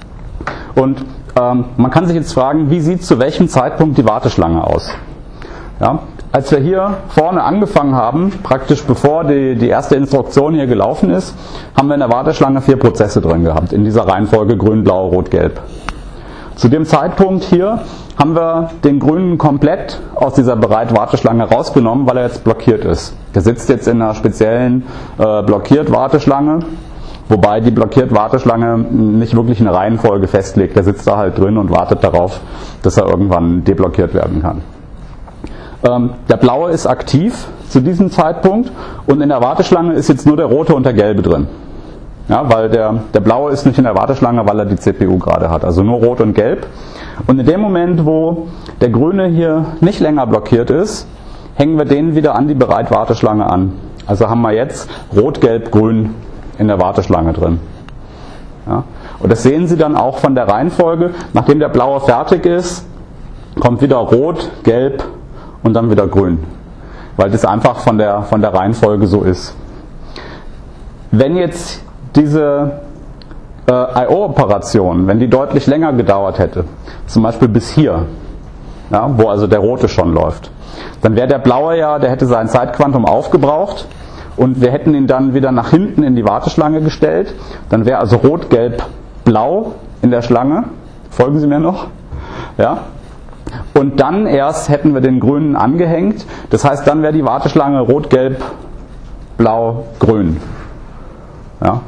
Und man kann sich jetzt fragen, wie sieht zu welchem Zeitpunkt die Warteschlange aus? Ja? Als wir hier vorne angefangen haben, praktisch bevor die erste Instruktion hier gelaufen ist, haben wir in der Warteschlange 4 Prozesse drin gehabt, in dieser Reihenfolge grün, blau, rot, gelb. Zu dem Zeitpunkt hier haben wir den grünen komplett aus dieser Bereit-Warteschlange rausgenommen, weil er jetzt blockiert ist. Der sitzt jetzt in einer speziellen Blockiert-Warteschlange, wobei die Blockiert-Warteschlange nicht wirklich eine Reihenfolge festlegt. Der sitzt da halt drin und wartet darauf, dass er irgendwann deblockiert werden kann. Der blaue ist aktiv zu diesem Zeitpunkt und in der Warteschlange ist jetzt nur der rote und der gelbe drin. Ja, weil der blaue ist nicht in der Warteschlange, weil er die CPU gerade hat. Also nur rot und gelb. Und in dem Moment, wo der grüne hier nicht länger blockiert ist, hängen wir den wieder an die Bereit-Warteschlange an. Also haben wir jetzt rot, gelb, grün in der Warteschlange drin. Ja, und das sehen Sie dann auch von der Reihenfolge. Nachdem der blaue fertig ist, kommt wieder rot, gelb und dann wieder grün. Weil das einfach von der Reihenfolge so ist. Wenn jetzt diese I/O-Operation, wenn die deutlich länger gedauert hätte, zum Beispiel bis hier, ja, wo also der rote schon läuft, dann wäre der blaue der hätte sein Zeitquantum aufgebraucht und wir hätten ihn dann wieder nach hinten in die Warteschlange gestellt. Dann wäre also rot, gelb, blau in der Schlange. Folgen Sie mir noch? Ja? Und dann erst hätten wir den grünen angehängt. Das heißt, dann wäre die Warteschlange rot, gelb, blau, grün. Ja?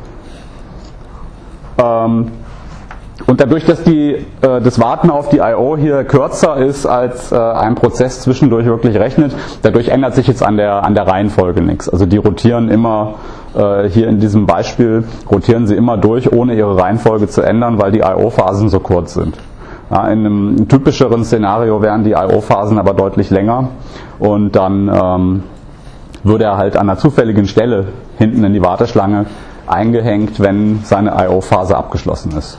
Und dadurch, dass das Warten auf die I/O hier kürzer ist, als ein Prozess zwischendurch wirklich rechnet, dadurch ändert sich jetzt an der Reihenfolge nichts. Also die rotieren immer, hier in diesem Beispiel, rotieren sie immer durch, ohne ihre Reihenfolge zu ändern, weil die I/O-Phasen so kurz sind. Ja, in einem typischeren Szenario wären die I/O-Phasen aber deutlich länger und dann würde er halt an einer zufälligen Stelle hinten in die Warteschlange eingehängt, wenn seine I/O-Phase abgeschlossen ist.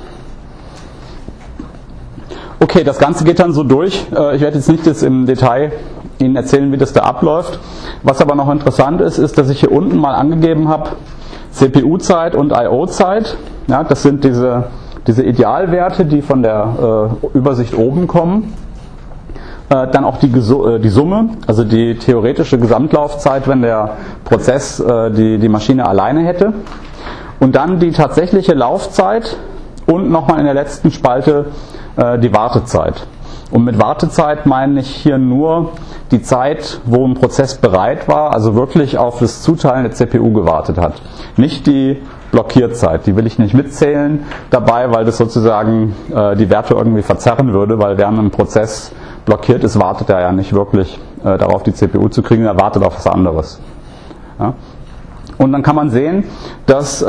Okay, das Ganze geht dann so durch. Ich werde jetzt nicht das im Detail Ihnen erzählen, wie das da abläuft. Was aber noch interessant ist, ist, dass ich hier unten mal angegeben habe, CPU-Zeit und I/O-Zeit. Ja, das sind diese Idealwerte, die von der Übersicht oben kommen. Dann auch die Summe, also die theoretische Gesamtlaufzeit, wenn der Prozess die Maschine alleine hätte. Und dann die tatsächliche Laufzeit und nochmal in der letzten Spalte die Wartezeit. Und mit Wartezeit meine ich hier nur die Zeit, wo ein Prozess bereit war, also wirklich auf das Zuteilen der CPU gewartet hat. Nicht die Blockierzeit, die will ich nicht mitzählen dabei, weil das sozusagen die Werte irgendwie verzerren würde, weil während ein Prozess blockiert ist, wartet er ja nicht wirklich darauf, die CPU zu kriegen, er wartet auf was anderes. Ja? Und dann kann man sehen, dass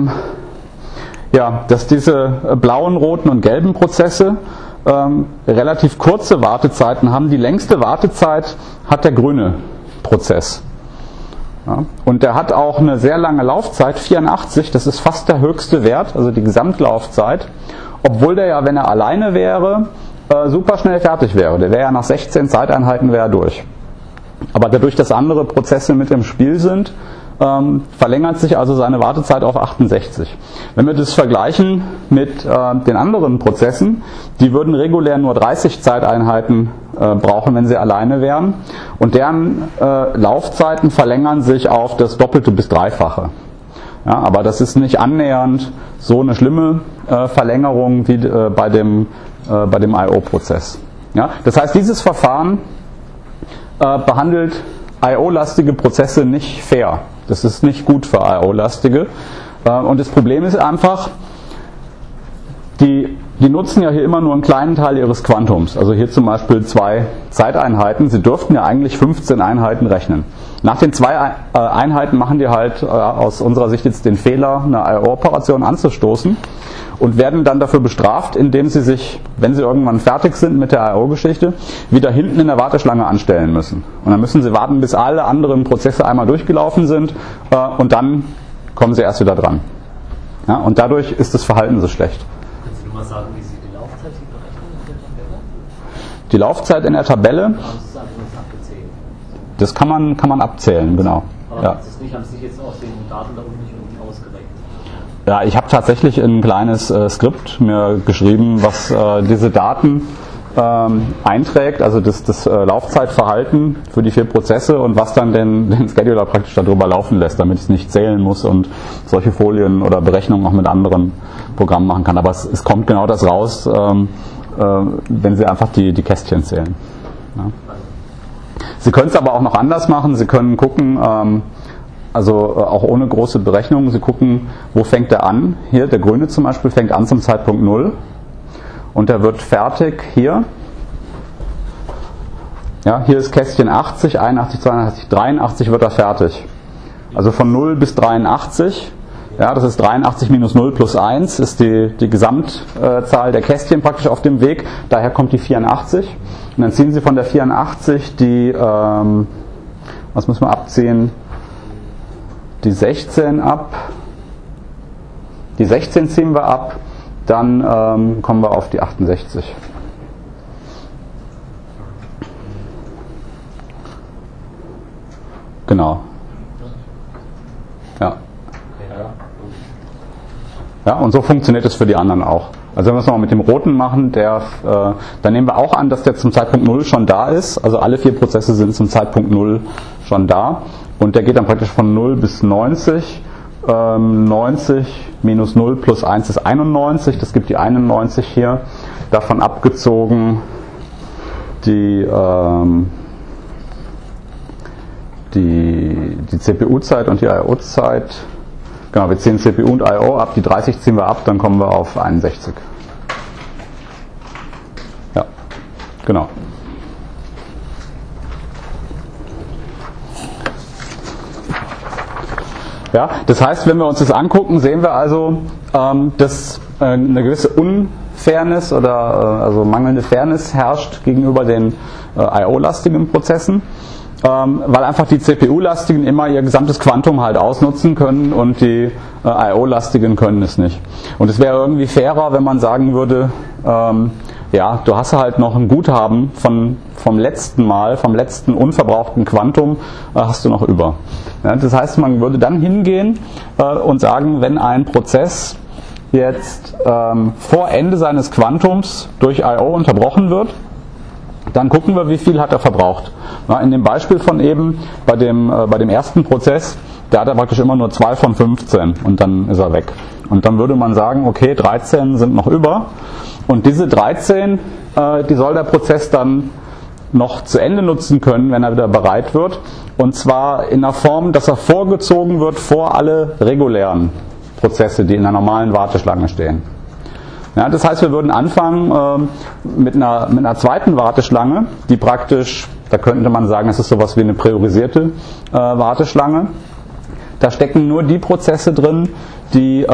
diese blauen, roten und gelben Prozesse relativ kurze Wartezeiten haben. Die längste Wartezeit hat der grüne Prozess. Ja, und der hat auch eine sehr lange Laufzeit, 84, das ist fast der höchste Wert, also die Gesamtlaufzeit, obwohl der ja, wenn er alleine wäre, super schnell fertig wäre. Der wäre ja nach 16 Zeiteinheiten wäre er durch. Aber dadurch, dass andere Prozesse mit im Spiel sind, verlängert sich also seine Wartezeit auf 68. Wenn wir das vergleichen mit den anderen Prozessen, die würden regulär nur 30 Zeiteinheiten brauchen, wenn sie alleine wären. Und deren Laufzeiten verlängern sich auf das Doppelte bis Dreifache. Ja, aber das ist nicht annähernd so eine schlimme Verlängerung wie bei dem I/O-Prozess. Ja, das heißt, dieses Verfahren behandelt I/O-lastige Prozesse nicht fair. Das ist nicht gut für I/O-lastige. Und das Problem ist einfach, die nutzen ja hier immer nur einen kleinen Teil ihres Quantums. Also hier zum Beispiel 2 Zeiteinheiten. Sie dürften ja eigentlich 15 Einheiten rechnen. Nach den 2 Einheiten machen die halt aus unserer Sicht jetzt den Fehler, eine I/O-Operation anzustoßen und werden dann dafür bestraft, indem sie sich, wenn sie irgendwann fertig sind mit der I/O-Geschichte, wieder hinten in der Warteschlange anstellen müssen. Und dann müssen sie warten, bis alle anderen Prozesse einmal durchgelaufen sind und dann kommen sie erst wieder dran. Ja, und dadurch ist das Verhalten so schlecht. Können Sie mal sagen, wie Sie die Laufzeit hier berechnen in der Tabelle? Die Laufzeit in der Tabelle, das kann man abzählen, genau. Aber ja. haben Sie sich jetzt aus den Daten da unten nicht irgendwie ausgerechnet? Ja, ich habe tatsächlich ein kleines Skript mir geschrieben, was diese Daten einträgt, also das Laufzeitverhalten für die 4 Prozesse und was dann den Scheduler praktisch darüber laufen lässt, damit ich es nicht zählen muss und solche Folien oder Berechnungen auch mit anderen Programmen machen kann. Aber es kommt genau das raus, wenn Sie einfach die Kästchen zählen. Ja. Sie können es aber auch noch anders machen. Sie können gucken, also auch ohne große Berechnungen, Sie gucken, wo fängt er an. Hier, der grüne zum Beispiel, fängt an zum Zeitpunkt 0 und der wird fertig hier. Ja, hier ist Kästchen 80, 81, 82, 83 wird er fertig. Also von 0 bis 83. Ja, das ist 83 minus 0 plus 1, ist die Gesamtzahl der Kästchen praktisch auf dem Weg. Daher kommt die 84. Und dann ziehen Sie von der 84 die, was müssen wir abziehen? Die 16 ab. Die 16 ziehen wir ab. Dann kommen wir auf die 68. Genau. Ja. Ja, und so funktioniert es für die anderen auch. Also wenn wir es nochmal mit dem roten machen, dann nehmen wir auch an, dass der zum Zeitpunkt 0 schon da ist. Also alle 4 Prozesse sind zum Zeitpunkt 0 schon da. Und der geht dann praktisch von 0 bis 90. 90 minus 0 plus 1 ist 91. Das gibt die 91 hier. Davon abgezogen die CPU-Zeit und die I/O-Zeit. Genau, wir ziehen CPU und I/O ab, die 30 ziehen wir ab, dann kommen wir auf 61. Ja, genau. Ja, das heißt, wenn wir uns das angucken, sehen wir also, dass eine gewisse Unfairness oder also mangelnde Fairness herrscht gegenüber den I/O-lastigen Prozessen. Weil einfach die CPU-lastigen immer ihr gesamtes Quantum halt ausnutzen können und die I/O-lastigen können es nicht. Und es wäre irgendwie fairer, wenn man sagen würde, ja, du hast halt noch ein Guthaben vom letzten Mal, vom letzten unverbrauchten Quantum, hast du noch über. Ja, das heißt, man würde dann hingehen und sagen, wenn ein Prozess jetzt vor Ende seines Quantums durch I/O unterbrochen wird, dann gucken wir, wie viel hat er verbraucht. Na, in dem Beispiel von eben, bei dem ersten Prozess, da hat er praktisch immer nur 2 von 15 und dann ist er weg. Und dann würde man sagen, okay, 13 sind noch über und diese 13, die soll der Prozess dann noch zu Ende nutzen können, wenn er wieder bereit wird. Und zwar in der Form, dass er vorgezogen wird vor alle regulären Prozesse, die in der normalen Warteschlange stehen. Ja, das heißt, wir würden anfangen mit einer zweiten Warteschlange, die praktisch, da könnte man sagen, es ist sowas wie eine priorisierte Warteschlange. Da stecken nur die Prozesse drin, die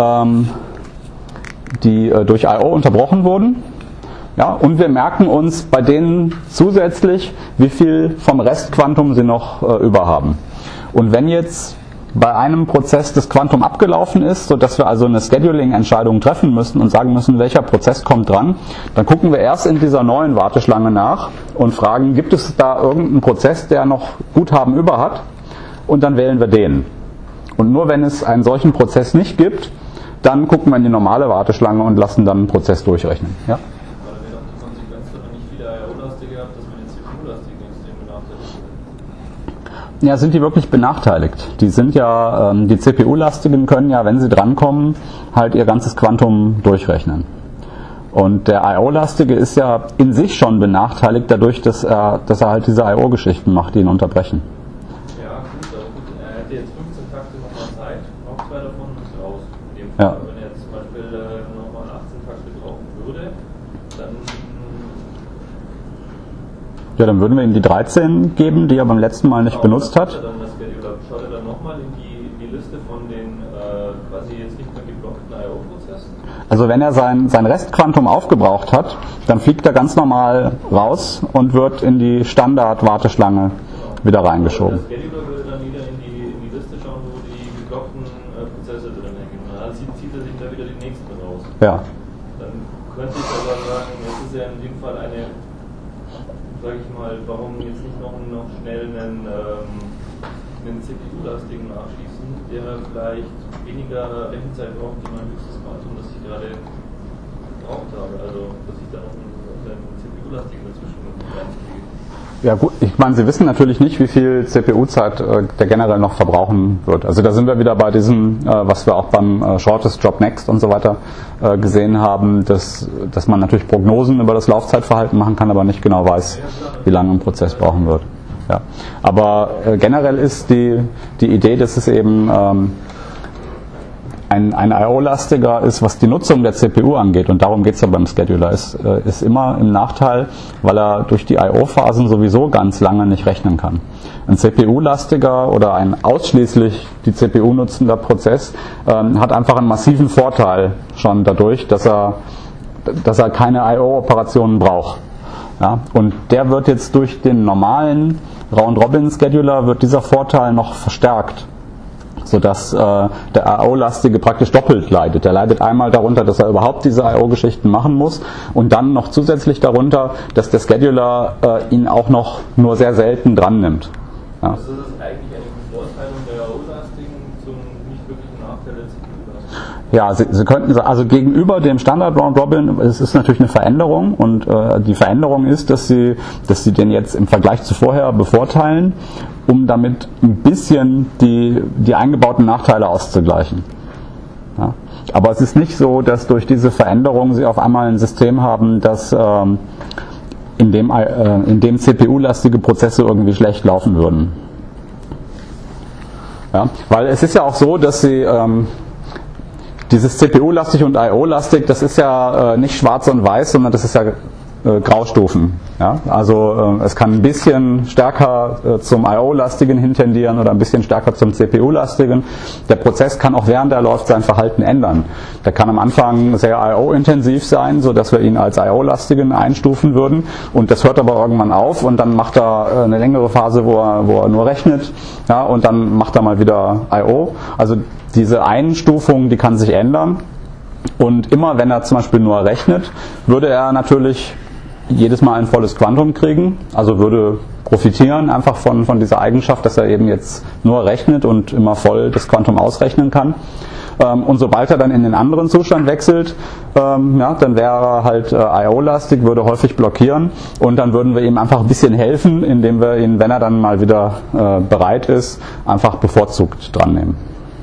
durch I/O unterbrochen wurden. Ja, und wir merken uns bei denen zusätzlich, wie viel vom Restquantum sie noch über haben. Und wenn jetzt bei einem Prozess das Quantum abgelaufen ist, sodass wir also eine Scheduling-Entscheidung treffen müssen und sagen müssen, welcher Prozess kommt dran, dann gucken wir erst in dieser neuen Warteschlange nach und fragen, gibt es da irgendeinen Prozess, der noch Guthaben über hat? Und dann wählen wir den. Und nur wenn es einen solchen Prozess nicht gibt, dann gucken wir in die normale Warteschlange und lassen dann einen Prozess durchrechnen. Ja? Ja, sind die wirklich benachteiligt? Die sind ja, die CPU-lastigen können ja, wenn sie drankommen, halt ihr ganzes Quantum durchrechnen. Und der I/O-lastige ist ja in sich schon benachteiligt dadurch, dass er halt diese I/O-Geschichten macht, die ihn unterbrechen. Ja, gut, aber gut, er hätte jetzt 15 Takte nochmal Zeit, auch 2 davon ist raus. In dem Fall, Ja. wenn er jetzt zum Beispiel nochmal 18 Takte brauchen würde, dann... Ja, dann würden wir ihm die 13 geben, die er beim letzten Mal nicht benutzt hat. Schaut er dann nochmal in die Liste von den quasi jetzt nicht mehr geblockten I/O-Prozessen? Also wenn er sein Restquantum aufgebraucht hat, dann fliegt er ganz normal raus und wird in die Standard-Warteschlange wieder reingeschoben. Der Scheduler würde dann wieder in die Liste schauen, wo die geblockten Prozesse drin hängen. Dann zieht er sich da wieder die nächsten raus. Ja. Dann könnte ich aber sagen, jetzt ist ja in dem Fall eine, sage ich mal, warum jetzt nicht noch schnell einen CPU-lastigen nachschießen, der vielleicht weniger Rechenzeit braucht, die mein höchstes Quantum, das ich gerade gebraucht habe. Also, dass ich da noch einen CPU CPU-lastig dazwischen reinkriege. Ja gut, ich meine, Sie wissen natürlich nicht, wie viel CPU-Zeit der generell noch verbrauchen wird. Also da sind wir wieder bei diesem, was wir auch beim Shortest Job Next und so weiter gesehen haben, dass man natürlich Prognosen über das Laufzeitverhalten machen kann, aber nicht genau weiß, wie lange ein Prozess brauchen wird. Ja. Aber generell ist die Idee, dass es eben ein I/O-lastiger ist, was die Nutzung der CPU angeht, und darum geht es ja beim Scheduler, ist immer im Nachteil, weil er durch die I/O-Phasen sowieso ganz lange nicht rechnen kann. Ein CPU-lastiger oder ein ausschließlich die CPU nutzender Prozess hat einfach einen massiven Vorteil schon dadurch, dass er keine I/O-Operationen braucht. Ja? Und der wird jetzt durch den normalen Round-Robin-Scheduler wird dieser Vorteil noch verstärkt, sodass der I/O-lastige praktisch doppelt leidet. Er leidet einmal darunter, dass er überhaupt diese I/O-Geschichten machen muss, und dann noch zusätzlich darunter, dass der Scheduler ihn auch noch nur sehr selten dran nimmt. Ja. Also das ist eigentlich eine Bevorteilung der I/O-lastigen zum nicht wirklichen Nachteil der CPU-lastigen. Ja, Sie könnten sagen, also gegenüber dem Standard Round Robin, es ist natürlich eine Veränderung, und die Veränderung ist, dass Sie den jetzt im Vergleich zu vorher bevorteilen, um damit ein bisschen die eingebauten Nachteile auszugleichen. Ja. Aber es ist nicht so, dass durch diese Veränderung Sie auf einmal ein System haben, das in dem CPU-lastige Prozesse irgendwie schlecht laufen würden. Ja. Weil es ist ja auch so, dass Sie dieses CPU-lastig und I/O-lastig, das ist ja nicht schwarz und weiß, sondern das ist ja Graustufen. Ja? Also es kann ein bisschen stärker zum I/O-lastigen hintendieren oder ein bisschen stärker zum CPU-lastigen. Der Prozess kann auch während er läuft sein Verhalten ändern. Der kann am Anfang sehr I/O-intensiv sein, sodass wir ihn als I/O-lastigen einstufen würden, und das hört aber irgendwann auf, und dann macht er eine längere Phase, wo er nur rechnet, ja, und dann macht er mal wieder I/O. Also diese Einstufung, die kann sich ändern, und immer wenn er zum Beispiel nur rechnet, würde er natürlich jedes Mal ein volles Quantum kriegen, also würde profitieren einfach von dieser Eigenschaft, dass er eben jetzt nur rechnet und immer voll das Quantum ausrechnen kann. Und sobald er dann in den anderen Zustand wechselt, dann wäre er halt I/O-lastig, würde häufig blockieren, und dann würden wir ihm einfach ein bisschen helfen, indem wir ihn, wenn er dann mal wieder bereit ist, einfach bevorzugt dran nehmen.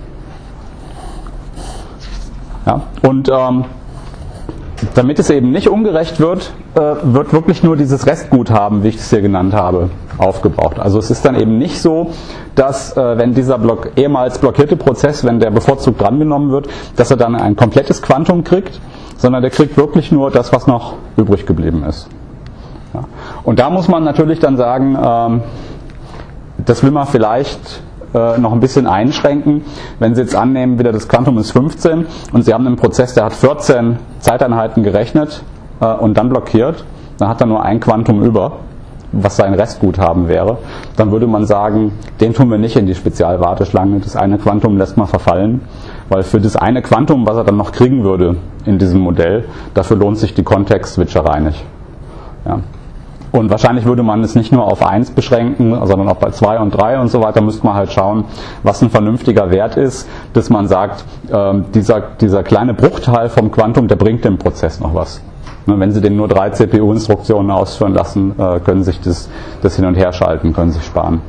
Ja, und damit es eben nicht ungerecht wird, wird wirklich nur dieses Restguthaben, wie ich es hier genannt habe, aufgebraucht. Also es ist dann eben nicht so, dass wenn dieser ehemals blockierte Prozess, wenn der bevorzugt drangenommen wird, dass er dann ein komplettes Quantum kriegt, sondern der kriegt wirklich nur das, was noch übrig geblieben ist. Ja. Und da muss man natürlich dann sagen, das will man vielleicht noch ein bisschen einschränken. Wenn Sie jetzt annehmen, wieder das Quantum ist 15 und Sie haben einen Prozess, der hat 14 Zeiteinheiten gerechnet und dann blockiert, dann hat er nur ein Quantum über, was sein Restguthaben wäre, dann würde man sagen, den tun wir nicht in die Spezialwarteschlange, das eine Quantum lässt man verfallen, weil für das eine Quantum, was er dann noch kriegen würde in diesem Modell, dafür lohnt sich die Kontext-Switcherei nicht. Ja. Und wahrscheinlich würde man es nicht nur auf 1 beschränken, sondern auch bei 2 und 3 und so weiter, müsste man halt schauen, was ein vernünftiger Wert ist, dass man sagt, dieser kleine Bruchteil vom Quantum, der bringt dem Prozess noch was. Wenn Sie den nur 3 CPU-Instruktionen ausführen lassen, können Sie sich das hin und her schalten, können sich sparen.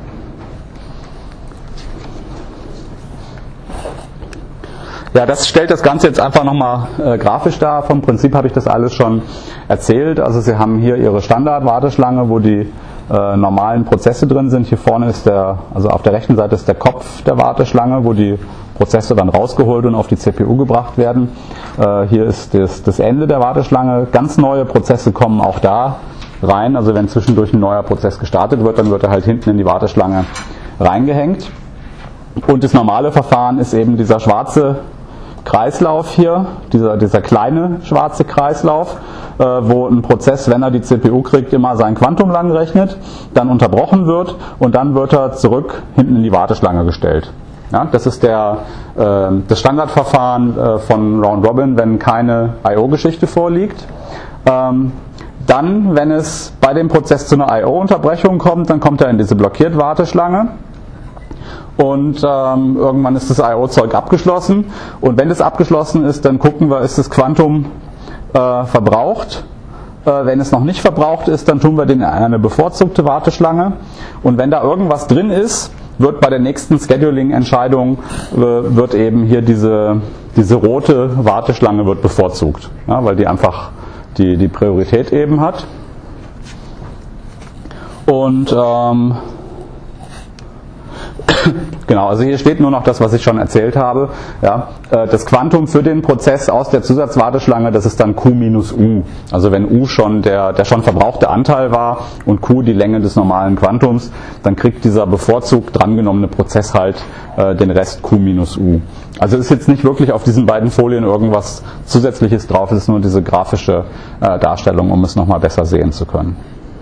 Ja, das stellt das Ganze jetzt einfach nochmal grafisch dar. Vom Prinzip habe ich das alles schon erzählt. Also Sie haben hier Ihre Standard-Warteschlange, wo die normalen Prozesse drin sind. Hier vorne ist also auf der rechten Seite ist der Kopf der Warteschlange, wo die Prozesse dann rausgeholt und auf die CPU gebracht werden. Hier ist das Ende der Warteschlange. Ganz neue Prozesse kommen auch da rein. Also wenn zwischendurch ein neuer Prozess gestartet wird, dann wird er halt hinten in die Warteschlange reingehängt. Und das normale Verfahren ist eben dieser schwarze Kreislauf hier, dieser kleine schwarze Kreislauf, wo ein Prozess, wenn er die CPU kriegt, immer sein Quantum lang rechnet, dann unterbrochen wird und dann wird er zurück hinten in die Warteschlange gestellt. Ja, das ist das Standardverfahren von Round Robin, wenn keine I/O-Geschichte vorliegt. Dann, wenn es bei dem Prozess zu einer I/O-Unterbrechung kommt, dann kommt er in diese Blockiert-Warteschlange. Und irgendwann ist das I/O-Zeug abgeschlossen. Und wenn das abgeschlossen ist, dann gucken wir, ist das Quantum verbraucht. wenn es noch nicht verbraucht ist, dann tun wir den in eine bevorzugte Warteschlange. Und wenn da irgendwas drin ist, wird bei der nächsten Scheduling-Entscheidung wird eben hier diese rote Warteschlange wird bevorzugt, ja, weil die einfach die Priorität eben hat. Und genau, also hier steht nur noch das, was ich schon erzählt habe. Ja, das Quantum für den Prozess aus der Zusatzwarteschlange, das ist dann Q minus U. Also wenn U schon der schon verbrauchte Anteil war und Q die Länge des normalen Quantums, dann kriegt dieser bevorzugt drangenommene Prozess halt den Rest Q minus U. Also ist jetzt nicht wirklich auf diesen beiden Folien irgendwas Zusätzliches drauf, es ist nur diese grafische Darstellung, um es nochmal besser sehen zu können.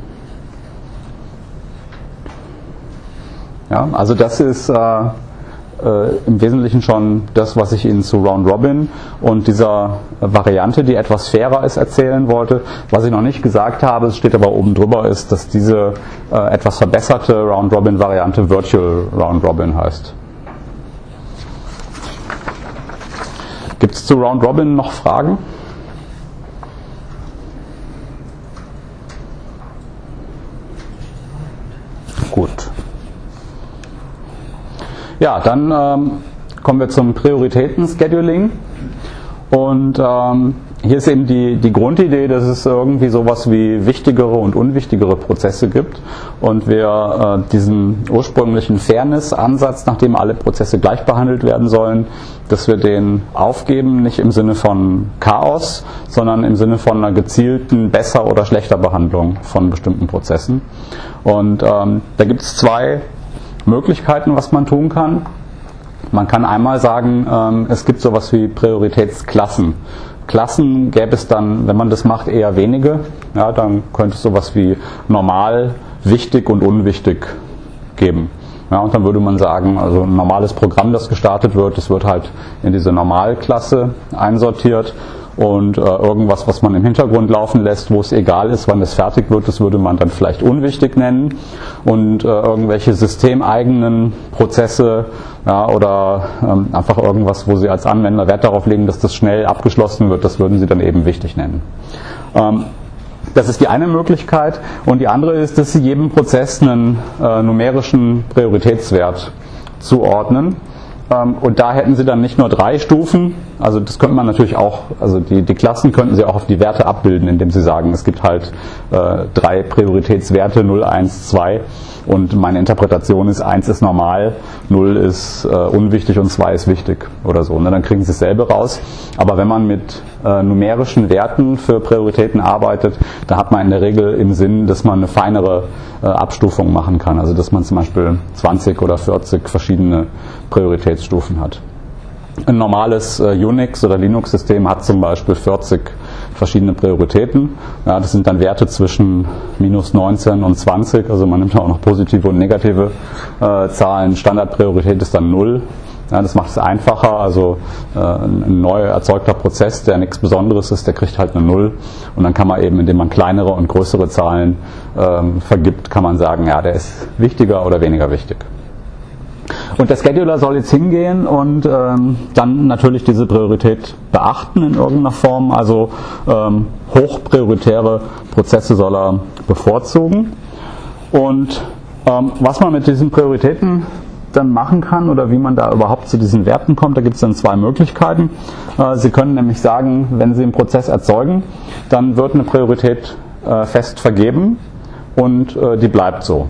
Ja, also das ist im Wesentlichen schon das, was ich Ihnen zu Round Robin und dieser Variante, die etwas fairer ist, erzählen wollte. Was ich noch nicht gesagt habe, es steht aber oben drüber, ist, dass diese etwas verbesserte Round Robin Variante Virtual Round Robin heißt. Gibt es zu Round Robin noch Fragen? Gut. Ja, dann kommen wir zum Prioritäten-Scheduling. Und hier ist eben die Grundidee, dass es irgendwie sowas wie wichtigere und unwichtigere Prozesse gibt. Und wir diesen ursprünglichen Fairness-Ansatz, nachdem alle Prozesse gleich behandelt werden sollen, dass wir den aufgeben, nicht im Sinne von Chaos, sondern im Sinne von einer gezielten besser oder schlechter Behandlung von bestimmten Prozessen. Und da gibt es zwei Möglichkeiten, was man tun kann. Man kann einmal sagen, es gibt sowas wie Prioritätsklassen. Klassen gäbe es dann, wenn man das macht, eher wenige. Ja, dann könnte es sowas wie normal, wichtig und unwichtig geben. Ja, und dann würde man sagen, also ein normales Programm, das gestartet wird, das wird halt in diese Normalklasse einsortiert. Und irgendwas, was man im Hintergrund laufen lässt, wo es egal ist, wann es fertig wird, das würde man dann vielleicht unwichtig nennen. Und irgendwelche systemeigenen Prozesse, ja, oder einfach irgendwas, wo Sie als Anwender Wert darauf legen, dass das schnell abgeschlossen wird, das würden Sie dann eben wichtig nennen. Das ist die eine Möglichkeit. Und die andere ist, dass Sie jedem Prozess einen numerischen Prioritätswert zuordnen. Und da hätten Sie dann nicht nur 3 Stufen, also das könnte man natürlich auch, also die Klassen könnten Sie auch auf die Werte abbilden, indem Sie sagen, es gibt halt 3 Prioritätswerte, 0, 1, 2 und meine Interpretation ist, 1 ist normal, 0 ist unwichtig und 2 ist wichtig oder so. Und dann kriegen Sie dasselbe raus. Aber wenn man mit numerischen Werten für Prioritäten arbeitet, da hat man in der Regel im Sinn, dass man eine feinere Abstufung machen kann. Also dass man zum Beispiel 20 oder 40 verschiedene Prioritätsstufen hat. Ein normales Unix- oder Linux-System hat zum Beispiel 40 verschiedene Prioritäten. Ja, das sind dann Werte zwischen minus 19 und 20, also man nimmt auch noch positive und negative Zahlen. Standardpriorität ist dann 0. Ja, das macht es einfacher, also ein neu erzeugter Prozess, der nichts Besonderes ist, der kriegt halt eine 0 und dann kann man eben, indem man kleinere und größere Zahlen vergibt, kann man sagen, ja, der ist wichtiger oder weniger wichtig. Und der Scheduler soll jetzt hingehen und dann natürlich diese Priorität beachten in irgendeiner Form, also hochprioritäre Prozesse soll er bevorzugen. Und was man mit diesen Prioritäten dann machen kann oder wie man da überhaupt zu diesen Werten kommt, da gibt es dann 2 Möglichkeiten. Sie können nämlich sagen, wenn Sie einen Prozess erzeugen, dann wird eine Priorität fest vergeben und die bleibt so.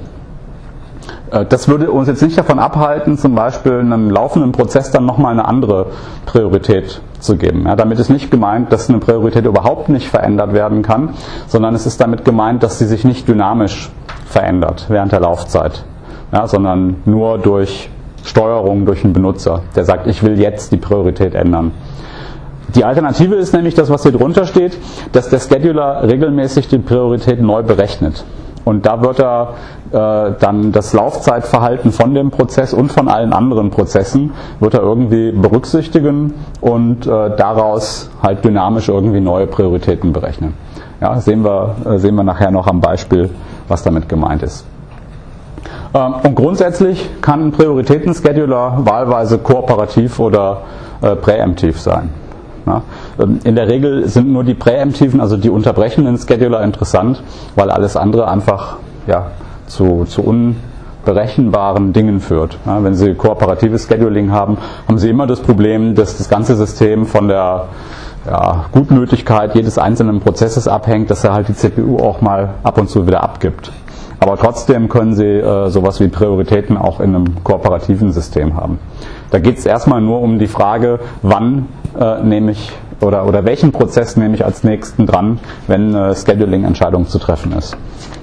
Das würde uns jetzt nicht davon abhalten, zum Beispiel einem laufenden Prozess dann nochmal eine andere Priorität zu geben. Ja, damit ist nicht gemeint, dass eine Priorität überhaupt nicht verändert werden kann, sondern es ist damit gemeint, dass sie sich nicht dynamisch verändert während der Laufzeit, ja, sondern nur durch Steuerung durch einen Benutzer, der sagt, ich will jetzt die Priorität ändern. Die Alternative ist nämlich das, was hier drunter steht, dass der Scheduler regelmäßig die Priorität neu berechnet. Und da wird er dann das Laufzeitverhalten von dem Prozess und von allen anderen Prozessen wird er irgendwie berücksichtigen und daraus halt dynamisch irgendwie neue Prioritäten berechnen. Ja, sehen wir nachher noch am Beispiel, was damit gemeint ist. Und grundsätzlich kann ein Prioritätenscheduler wahlweise kooperativ oder präemptiv sein. Ja. In der Regel sind nur die präemptiven, also die unterbrechenden Scheduler interessant, weil alles andere einfach zu unberechenbaren Dingen führt. Ja, wenn Sie kooperatives Scheduling haben, haben Sie immer das Problem, dass das ganze System von der Gutmütigkeit jedes einzelnen Prozesses abhängt, dass er halt die CPU auch mal ab und zu wieder abgibt. Aber trotzdem können Sie sowas wie Prioritäten auch in einem kooperativen System haben. Da geht es erstmal nur um die Frage, wann nehme ich oder welchen Prozess nehme ich als nächsten dran, wenn eine Scheduling-Entscheidung zu treffen ist.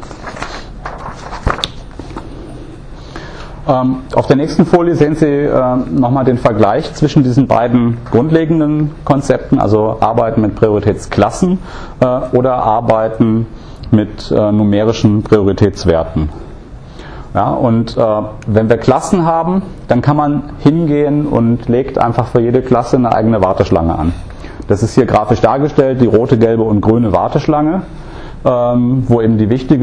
Auf der nächsten Folie sehen Sie nochmal den Vergleich zwischen diesen beiden grundlegenden Konzepten, also Arbeiten mit Prioritätsklassen oder Arbeiten mit numerischen Prioritätswerten. Ja, und wenn wir Klassen haben, dann kann man hingehen und legt einfach für jede Klasse eine eigene Warteschlange an. Das ist hier grafisch dargestellt, die rote, gelbe und grüne Warteschlange, wo eben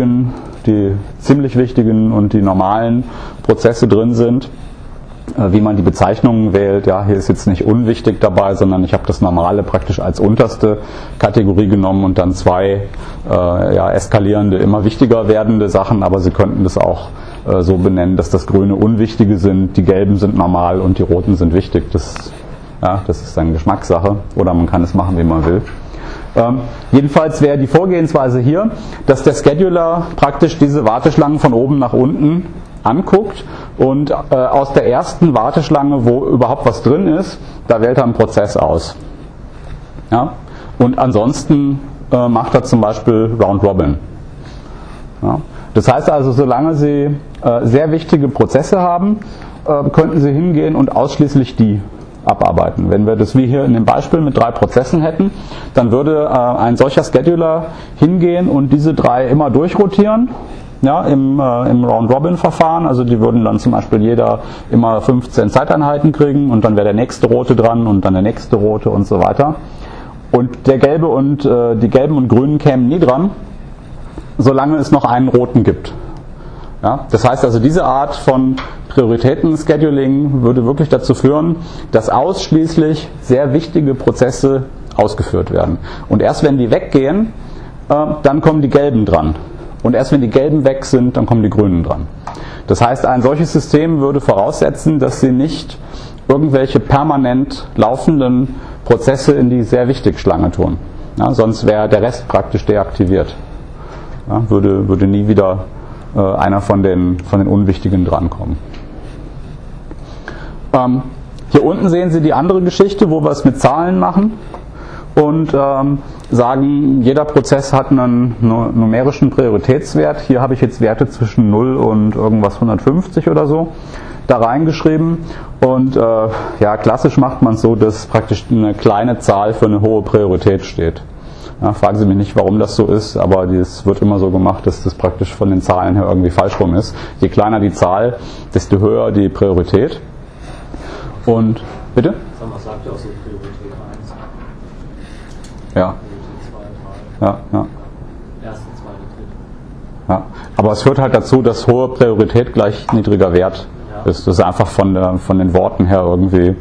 die ziemlich wichtigen und die normalen Prozesse drin sind. Wie man die Bezeichnungen wählt, ja, hier ist jetzt nicht unwichtig dabei, sondern ich habe das Normale praktisch als unterste Kategorie genommen und dann zwei eskalierende, immer wichtiger werdende Sachen, aber Sie könnten das auch so benennen, dass das Grüne unwichtige sind, die Gelben sind normal und die Roten sind wichtig. Das ist eine Geschmackssache oder man kann es machen, wie man will. Jedenfalls wäre die Vorgehensweise hier, dass der Scheduler praktisch diese Warteschlangen von oben nach unten anguckt und aus der ersten Warteschlange, wo überhaupt was drin ist, da wählt er einen Prozess aus. Ja? Und ansonsten macht er zum Beispiel Round Robin. Ja? Das heißt also, solange Sie sehr wichtige Prozesse haben, könnten Sie hingehen und ausschließlich die abarbeiten. Wenn wir das wie hier in dem Beispiel mit 3 Prozessen hätten, dann würde ein solcher Scheduler hingehen und diese 3 immer durchrotieren, ja, im Round-Robin-Verfahren. Also die würden dann zum Beispiel jeder immer 15 Zeiteinheiten kriegen und dann wäre der nächste Rote dran und dann der nächste Rote und so weiter. Und der Gelbe und die Gelben und Grünen kämen nie dran, solange es noch einen Roten gibt. Ja, das heißt also, diese Art von Prioritäten-Scheduling würde wirklich dazu führen, dass ausschließlich sehr wichtige Prozesse ausgeführt werden. Und erst wenn die weggehen, dann kommen die Gelben dran. Und erst wenn die Gelben weg sind, dann kommen die Grünen dran. Das heißt, ein solches System würde voraussetzen, dass Sie nicht irgendwelche permanent laufenden Prozesse in die sehr wichtig Schlange tun. Ja, sonst wäre der Rest praktisch deaktiviert. Ja, würde nie wieder einer von den Unwichtigen drankommen. Hier unten sehen Sie die andere Geschichte, wo wir es mit Zahlen machen und sagen, jeder Prozess hat einen numerischen Prioritätswert. Hier habe ich jetzt Werte zwischen 0 und irgendwas 150 oder so da reingeschrieben. Und klassisch macht man es so, dass praktisch eine kleine Zahl für eine hohe Priorität steht. Ja, fragen Sie mich nicht, warum das so ist, aber das wird immer so gemacht, dass das praktisch von den Zahlen her irgendwie falsch rum ist. Je kleiner die Zahl, desto höher die Priorität. Und, bitte? Man sagt ja auch so Priorität 1. Ja. Priorität 2, 3. Ja. Erste, zweite, dritte. Ja. Aber es führt halt dazu, dass hohe Priorität gleich niedriger Wert ist. Das ist einfach von den Worten her irgendwie,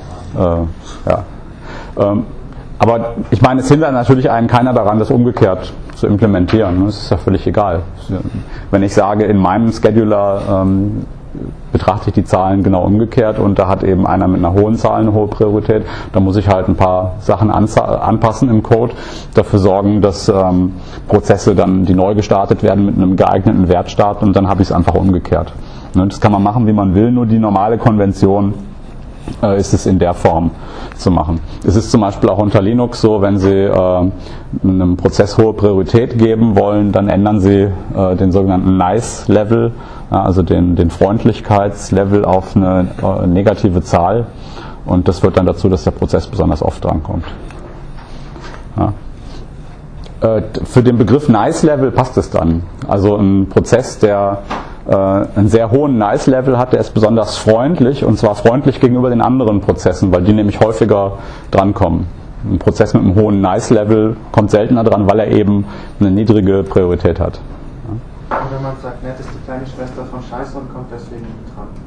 aber ich meine, es hindert natürlich einen keiner daran, das umgekehrt zu implementieren. Das ist ja völlig egal. Wenn ich sage, in meinem Scheduler betrachte ich die Zahlen genau umgekehrt und da hat eben einer mit einer hohen Zahl eine hohe Priorität, dann muss ich halt ein paar Sachen anpassen im Code, dafür sorgen, dass Prozesse dann, die neu gestartet werden, mit einem geeigneten Wert starten und dann habe ich es einfach umgekehrt. Das kann man machen, wie man will, nur die normale Konvention ist es in der Form zu machen. Es ist zum Beispiel auch unter Linux so, wenn Sie einem Prozess hohe Priorität geben wollen, dann ändern Sie den sogenannten Nice-Level, also den Freundlichkeitslevel auf eine negative Zahl und das führt dann dazu, dass der Prozess besonders oft drankommt. Ja. Für den Begriff Nice-Level passt es dann. Also ein Prozess, der einen sehr hohen Nice-Level hat, der ist besonders freundlich und zwar freundlich gegenüber den anderen Prozessen, weil die nämlich häufiger drankommen. Ein Prozess mit einem hohen Nice-Level kommt seltener dran, weil er eben eine niedrige Priorität hat. Ja. Und wenn man sagt, nett ist die kleine Schwester von Scheiße und kommt deswegen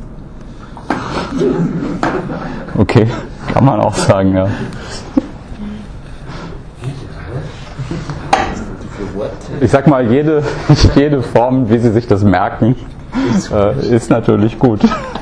nicht dran. Okay, kann man auch sagen, ja. ich sag mal, jede Form, wie Sie sich das merken, ist natürlich gut.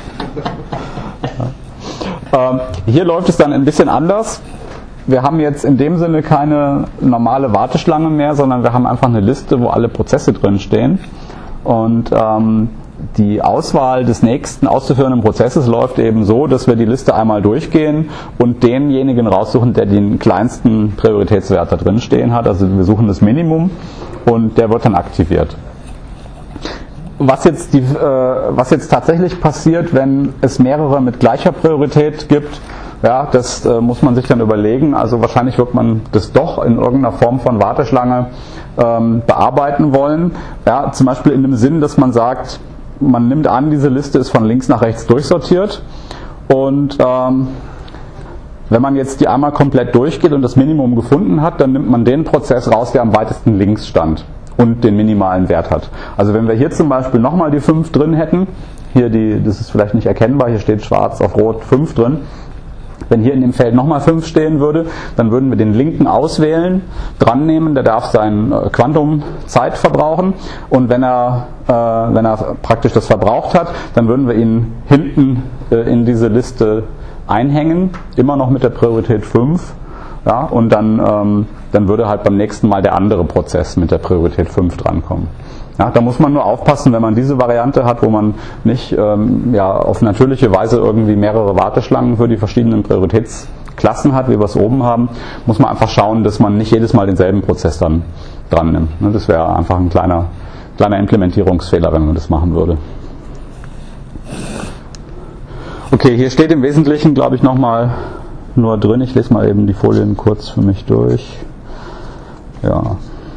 Hier läuft es dann ein bisschen anders. Wir haben jetzt in dem Sinne keine normale Warteschlange mehr, sondern wir haben einfach eine Liste, wo alle Prozesse drin stehen. Und die Auswahl des nächsten auszuführenden Prozesses läuft eben so, dass wir die Liste einmal durchgehen und denjenigen raussuchen, der den kleinsten Prioritätswert da drin stehen hat. Also wir suchen das Minimum und der wird dann aktiviert. Was jetzt tatsächlich passiert, wenn es mehrere mit gleicher Priorität gibt, ja, das muss man sich dann überlegen. Also wahrscheinlich wird man das doch in irgendeiner Form von Warteschlange bearbeiten wollen. Ja, zum Beispiel in dem Sinn, dass man sagt, man nimmt an, diese Liste ist von links nach rechts durchsortiert und wenn man jetzt die einmal komplett durchgeht und das Minimum gefunden hat, dann nimmt man den Prozess raus, der am weitesten links stand und den minimalen Wert hat. Also wenn wir hier zum Beispiel nochmal die 5 drin hätten, hier das ist vielleicht nicht erkennbar, hier steht schwarz auf rot 5 drin. Wenn hier in dem Feld nochmal 5 stehen würde, dann würden wir den linken auswählen, dran nehmen, der darf sein Quantum Zeit verbrauchen und wenn er praktisch das verbraucht hat, dann würden wir ihn hinten in diese Liste einhängen, immer noch mit der Priorität 5, ja, und dann würde halt beim nächsten Mal der andere Prozess mit der Priorität 5 drankommen. Ja, da muss man nur aufpassen, wenn man diese Variante hat, wo man nicht auf natürliche Weise irgendwie mehrere Warteschlangen für die verschiedenen Prioritätsklassen hat, wie wir es oben haben, muss man einfach schauen, dass man nicht jedes Mal denselben Prozess dann dran nimmt. Das wäre einfach ein kleiner Implementierungsfehler, wenn man das machen würde. Okay, hier steht im Wesentlichen, glaube ich, nochmal nur drin. Ich lese mal eben die Folien kurz für mich durch. Ja.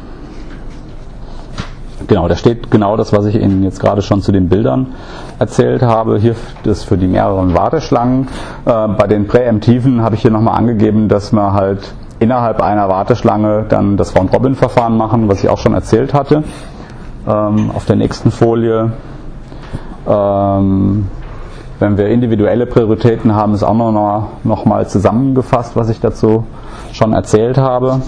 Genau, da steht genau das, was ich Ihnen jetzt gerade schon zu den Bildern erzählt habe. Hier das für die mehreren Warteschlangen. Bei den Präemptiven habe ich hier nochmal angegeben, dass wir halt innerhalb einer Warteschlange dann das Round-Robin-Verfahren machen, was ich auch schon erzählt hatte. Auf der nächsten Folie. Wenn wir individuelle Prioritäten haben, ist auch noch mal zusammengefasst, was ich dazu schon erzählt habe.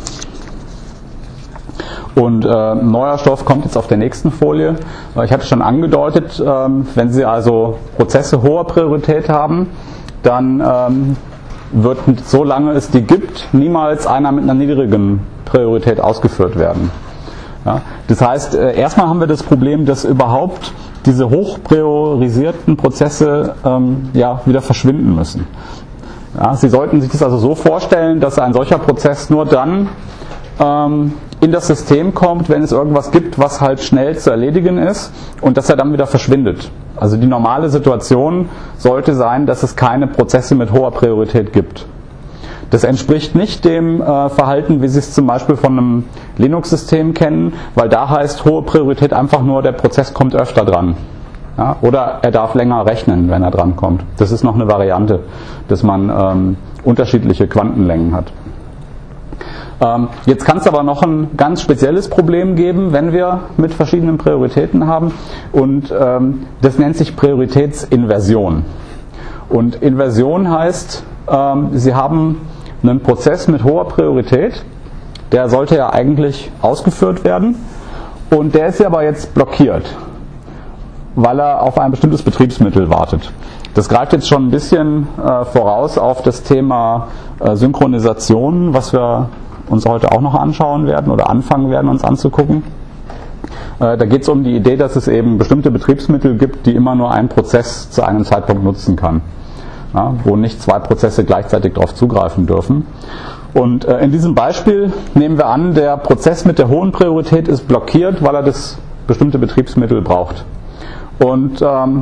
Und neuer Stoff kommt jetzt auf der nächsten Folie. Ich hatte schon angedeutet, wenn Sie also Prozesse hoher Priorität haben, dann wird, solange es die gibt, niemals einer mit einer niedrigen Priorität ausgeführt werden. Ja? Das heißt, erstmal haben wir das Problem, dass überhaupt diese hochpriorisierten Prozesse wieder verschwinden müssen. Ja, Sie sollten sich das also so vorstellen, dass ein solcher Prozess nur dann in das System kommt, wenn es irgendwas gibt, was halt schnell zu erledigen ist und dass er dann wieder verschwindet. Also die normale Situation sollte sein, dass es keine Prozesse mit hoher Priorität gibt. Das entspricht nicht dem Verhalten, wie Sie es zum Beispiel von einem Linux-System kennen, weil da heißt hohe Priorität einfach nur, der Prozess kommt öfter dran. Ja, oder er darf länger rechnen, wenn er dran kommt. Das ist noch eine Variante, dass man unterschiedliche Quantenlängen hat. Jetzt kann es aber noch ein ganz spezielles Problem geben, wenn wir mit verschiedenen Prioritäten haben, und das nennt sich Prioritätsinversion. Und Inversion heißt, Sie haben einen Prozess mit hoher Priorität, der sollte ja eigentlich ausgeführt werden, und der ist ja aber jetzt blockiert, weil er auf ein bestimmtes Betriebsmittel wartet. Das greift jetzt schon ein bisschen voraus auf das Thema Synchronisation, was wir uns heute auch noch anschauen werden oder anfangen werden uns anzugucken. Da geht es um die Idee, dass es eben bestimmte Betriebsmittel gibt, die immer nur ein Prozess zu einem Zeitpunkt nutzen kann, ja, wo nicht 2 Prozesse gleichzeitig darauf zugreifen dürfen. Und in diesem Beispiel nehmen wir an, der Prozess mit der hohen Priorität ist blockiert, weil er das bestimmte Betriebsmittel braucht. Und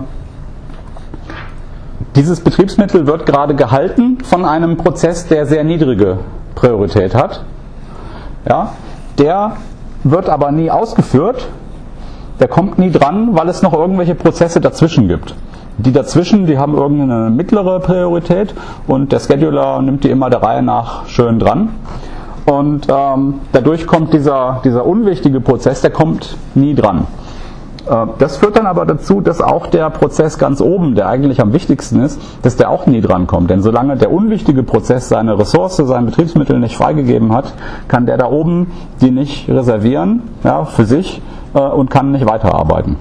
dieses Betriebsmittel wird gerade gehalten von einem Prozess, der sehr niedrige Priorität hat. Ja, der wird aber nie ausgeführt, der kommt nie dran, weil es noch irgendwelche Prozesse dazwischen gibt. Die dazwischen, die haben irgendeine mittlere Priorität und der Scheduler nimmt die immer der Reihe nach schön dran. Und dadurch kommt dieser unwichtige Prozess, der kommt nie dran. Das führt dann aber dazu, dass auch der Prozess ganz oben, der eigentlich am wichtigsten ist, dass der auch nie drankommt. Denn solange der unwichtige Prozess seine Ressource, sein Betriebsmittel nicht freigegeben hat, kann der da oben die nicht reservieren, ja, für sich und kann nicht weiterarbeiten.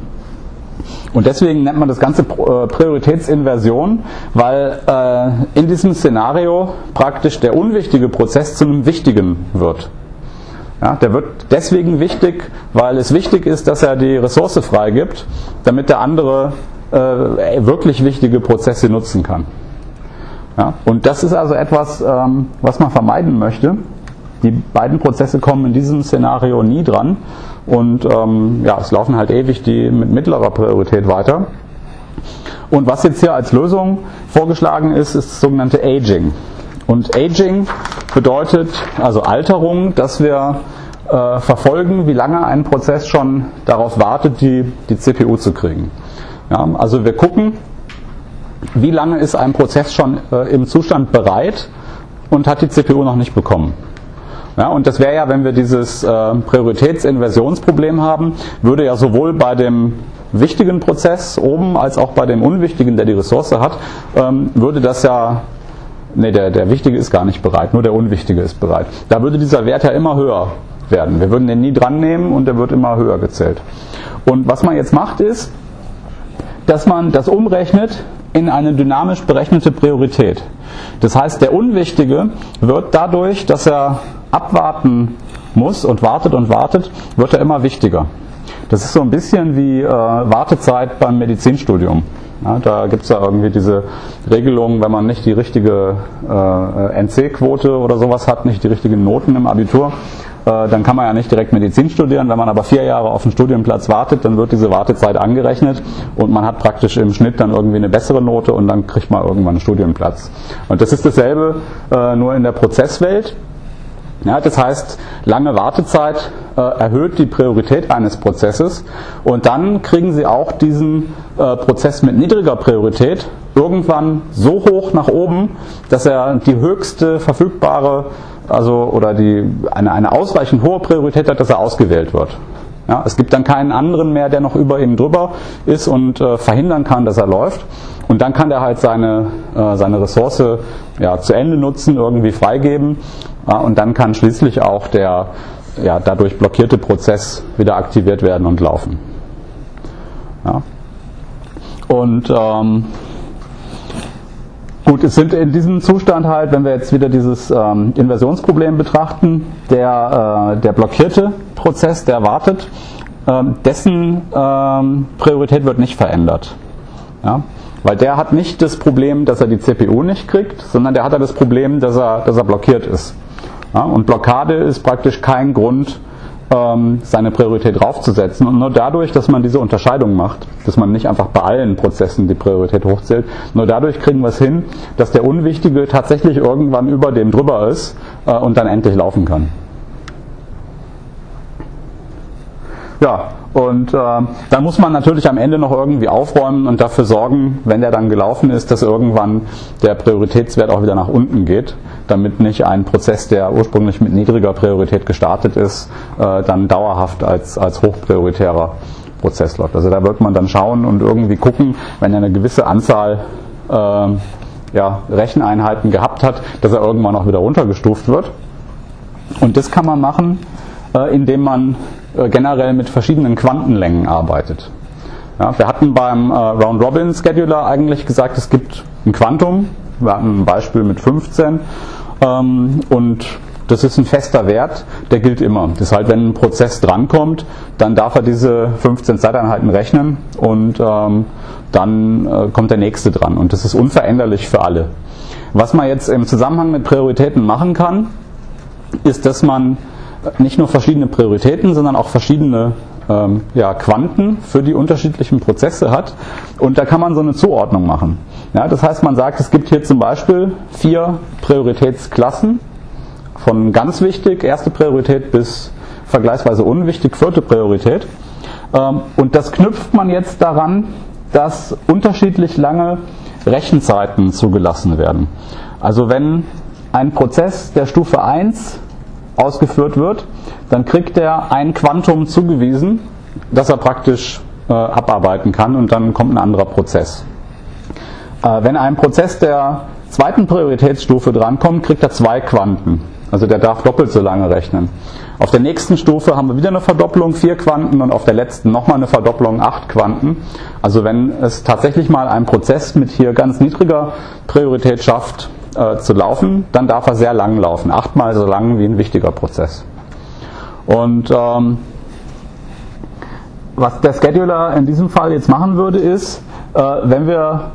Und deswegen nennt man das Ganze Prioritätsinversion, weil in diesem Szenario praktisch der unwichtige Prozess zu einem wichtigen wird. Ja, der wird deswegen wichtig, weil es wichtig ist, dass er die Ressource freigibt, damit der andere wirklich wichtige Prozesse nutzen kann. Ja, und das ist also etwas, was man vermeiden möchte. Die beiden Prozesse kommen in diesem Szenario nie dran und es laufen halt ewig die mit mittlerer Priorität weiter. Und was jetzt hier als Lösung vorgeschlagen ist, ist das sogenannte Aging. Und Aging bedeutet, also Alterung, dass wir verfolgen, wie lange ein Prozess schon darauf wartet, die CPU zu kriegen. Ja, also wir gucken, wie lange ist ein Prozess schon im Zustand bereit und hat die CPU noch nicht bekommen. Ja, und das wäre ja, wenn wir dieses Prioritätsinversionsproblem haben, würde ja sowohl bei dem wichtigen Prozess oben als auch bei dem unwichtigen, der die Ressource hat, würde das ja, der wichtige ist gar nicht bereit, nur der unwichtige ist bereit. Da würde dieser Wert ja immer höher werden. Wir würden den nie dran nehmen und der wird immer höher gezählt. Und was man jetzt macht ist, dass man das umrechnet in eine dynamisch berechnete Priorität. Das heißt, der Unwichtige wird dadurch, dass er abwarten muss und wartet, wird er immer wichtiger. Das ist so ein bisschen wie Wartezeit beim Medizinstudium. Ja, da gibt es ja irgendwie diese Regelung, wenn man nicht die richtige NC-Quote oder sowas hat, nicht die richtigen Noten im Abitur, dann kann man ja nicht direkt Medizin studieren. Wenn man aber 4 Jahre auf einen Studienplatz wartet, dann wird diese Wartezeit angerechnet und man hat praktisch im Schnitt dann irgendwie eine bessere Note und dann kriegt man irgendwann einen Studienplatz. Und das ist dasselbe, nur in der Prozesswelt. Ja, das heißt, lange Wartezeit erhöht die Priorität eines Prozesses und dann kriegen Sie auch diesen Prozess mit niedriger Priorität irgendwann so hoch nach oben, dass er die höchste verfügbare, eine ausreichend hohe Priorität hat, dass er ausgewählt wird. Ja, es gibt dann keinen anderen mehr, der noch über ihm drüber ist und verhindern kann, dass er läuft. Und dann kann der halt seine Ressource zu Ende nutzen, irgendwie freigeben. Und dann kann schließlich auch der dadurch blockierte Prozess wieder aktiviert werden und laufen. Ja. Und gut, es sind in diesem Zustand halt, wenn wir jetzt wieder dieses Inversionsproblem betrachten, der blockierte Prozess, der wartet, dessen Priorität wird nicht verändert. Ja? Weil der hat nicht das Problem, dass er die CPU nicht kriegt, sondern der hat das Problem, dass er blockiert ist. Ja? Und Blockade ist praktisch kein Grund, seine Priorität raufzusetzen. Und nur dadurch, dass man diese Unterscheidung macht, dass man nicht einfach bei allen Prozessen die Priorität hochzählt, nur dadurch kriegen wir es hin, dass der Unwichtige tatsächlich irgendwann über dem drüber ist und dann endlich laufen kann. Ja, und dann muss man natürlich am Ende noch irgendwie aufräumen und dafür sorgen, wenn der dann gelaufen ist, dass irgendwann der Prioritätswert auch wieder nach unten geht, damit nicht ein Prozess, der ursprünglich mit niedriger Priorität gestartet ist, dann dauerhaft als hochprioritärer Prozess läuft. Also da wird man dann schauen und irgendwie gucken, wenn er eine gewisse Anzahl Recheneinheiten gehabt hat, dass er irgendwann auch wieder runtergestuft wird. Und das kann man machen, indem man generell mit verschiedenen Quantenlängen arbeitet. Ja, wir hatten beim Round-Robin-Scheduler eigentlich gesagt, es gibt ein Quantum. Wir hatten ein Beispiel mit 15 und das ist ein fester Wert, der gilt immer. Das heißt, wenn ein Prozess drankommt, dann darf er diese 15 Zeiteinheiten rechnen und dann kommt der nächste dran und das ist unveränderlich für alle. Was man jetzt im Zusammenhang mit Prioritäten machen kann, ist, dass man nicht nur verschiedene Prioritäten, sondern auch verschiedene Quanten für die unterschiedlichen Prozesse hat. Und da kann man so eine Zuordnung machen. Ja, das heißt, man sagt, es gibt hier zum Beispiel 4 Prioritätsklassen, von ganz wichtig, erste Priorität, bis vergleichsweise unwichtig, 4. Priorität. Und das knüpft man jetzt daran, dass unterschiedlich lange Rechenzeiten zugelassen werden. Also wenn ein Prozess der Stufe 1 ausgeführt wird, dann kriegt er ein Quantum zugewiesen, das er praktisch abarbeiten kann und dann kommt ein anderer Prozess. Wenn ein Prozess der zweiten Prioritätsstufe drankommt, kriegt er 2 Quanten. Also der darf doppelt so lange rechnen. Auf der nächsten Stufe haben wir wieder eine Verdopplung, 4 Quanten, und auf der letzten nochmal eine Verdopplung, 8 Quanten. Also wenn es tatsächlich mal ein Prozess mit hier ganz niedriger Priorität schafft zu laufen, dann darf er sehr lang laufen, 8-mal so lang wie ein wichtiger Prozess. Und was der Scheduler in diesem Fall jetzt machen würde, ist, wenn wir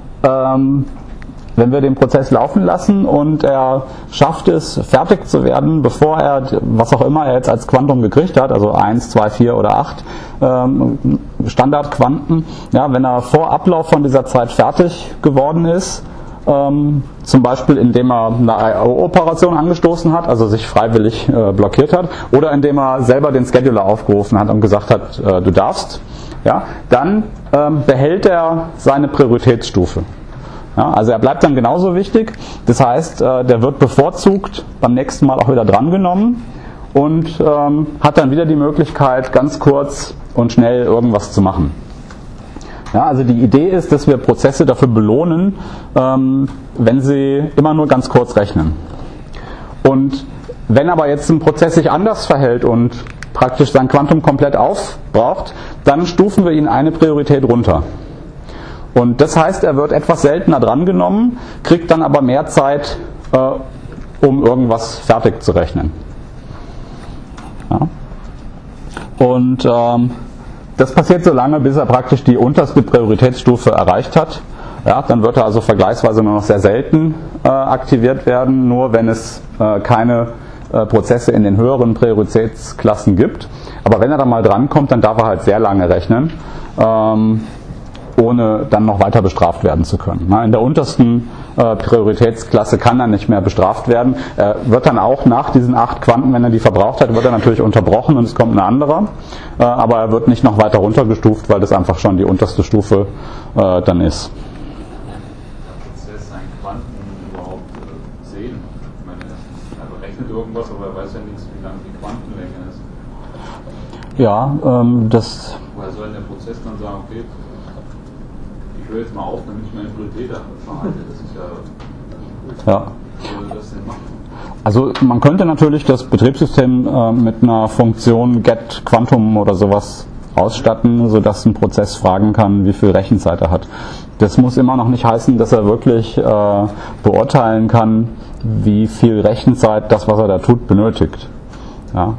den Prozess laufen lassen und er schafft es, fertig zu werden, bevor er, was auch immer er jetzt als Quantum gekriegt hat, also 1, 2, 4 oder 8 Standardquanten, ja, wenn er vor Ablauf von dieser Zeit fertig geworden ist, zum Beispiel indem er eine IO-Operation angestoßen hat, also sich freiwillig blockiert hat, oder indem er selber den Scheduler aufgerufen hat und gesagt hat, du darfst, ja, dann behält er seine Prioritätsstufe. Ja, also er bleibt dann genauso wichtig, das heißt, der wird bevorzugt beim nächsten Mal auch wieder drangenommen und hat dann wieder die Möglichkeit, ganz kurz und schnell irgendwas zu machen. Ja, also die Idee ist, dass wir Prozesse dafür belohnen, wenn sie immer nur ganz kurz rechnen. Und wenn aber jetzt ein Prozess sich anders verhält und praktisch sein Quantum komplett aufbraucht, dann stufen wir ihn eine Priorität runter. Und das heißt, er wird etwas seltener drangenommen, kriegt dann aber mehr Zeit, um irgendwas fertig zu rechnen. Ja. Und das passiert so lange, bis er praktisch die unterste Prioritätsstufe erreicht hat. Ja, dann wird er also vergleichsweise nur noch sehr selten aktiviert werden, nur wenn es keine Prozesse in den höheren Prioritätsklassen gibt. Aber wenn er dann mal drankommt, dann darf er halt sehr lange rechnen, ohne dann noch weiter bestraft werden zu können. In der untersten Prioritätsklasse kann er nicht mehr bestraft werden. Er wird dann auch nach diesen 8 Quanten, wenn er die verbraucht hat, wird er natürlich unterbrochen und es kommt ein anderer. Aber er wird nicht noch weiter runtergestuft, weil das einfach schon die unterste Stufe dann ist. Der Prozess einen Quanten überhaupt sehen? Ich meine, er berechnet irgendwas, aber er weiß ja nichts, wie lang die Quantenlänge ist. Ja, das... Woher soll denn der Prozess dann sagen, okay, ich höre jetzt mal auf, damit ich meine Priorität verhalte? Das ist ja... Ja. Wie soll das denn machen? Also man könnte natürlich das Betriebssystem mit einer Funktion getQuantum oder sowas ausstatten, sodass ein Prozess fragen kann, wie viel Rechenzeit er hat. Das muss immer noch nicht heißen, dass er wirklich beurteilen kann, wie viel Rechenzeit das, was er da tut, benötigt. Ja.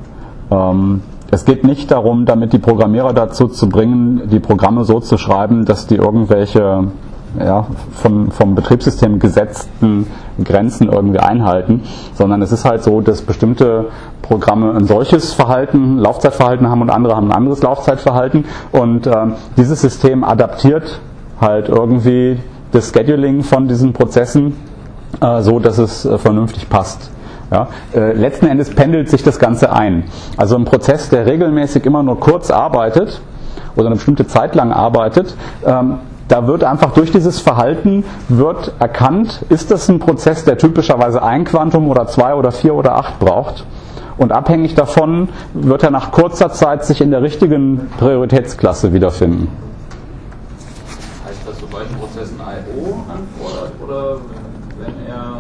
Es geht nicht darum, damit die Programmierer dazu zu bringen, die Programme so zu schreiben, dass die irgendwelche vom Betriebssystem gesetzten Grenzen irgendwie einhalten, sondern es ist halt so, dass bestimmte Programme ein solches Verhalten, Laufzeitverhalten haben und andere haben ein anderes Laufzeitverhalten und dieses System adaptiert halt irgendwie das Scheduling von diesen Prozessen so, dass es vernünftig passt. Ja, letzten Endes pendelt sich das Ganze ein. Also ein Prozess, der regelmäßig immer nur kurz arbeitet oder eine bestimmte Zeit lang arbeitet, da wird einfach durch dieses Verhalten wird erkannt, ist das ein Prozess, der typischerweise ein Quantum oder 2 oder 4 oder 8 braucht. Und abhängig davon wird er nach kurzer Zeit sich in der richtigen Prioritätsklasse wiederfinden. Heißt das, sobald ein Prozess ein I.O. anfordert oder wenn er,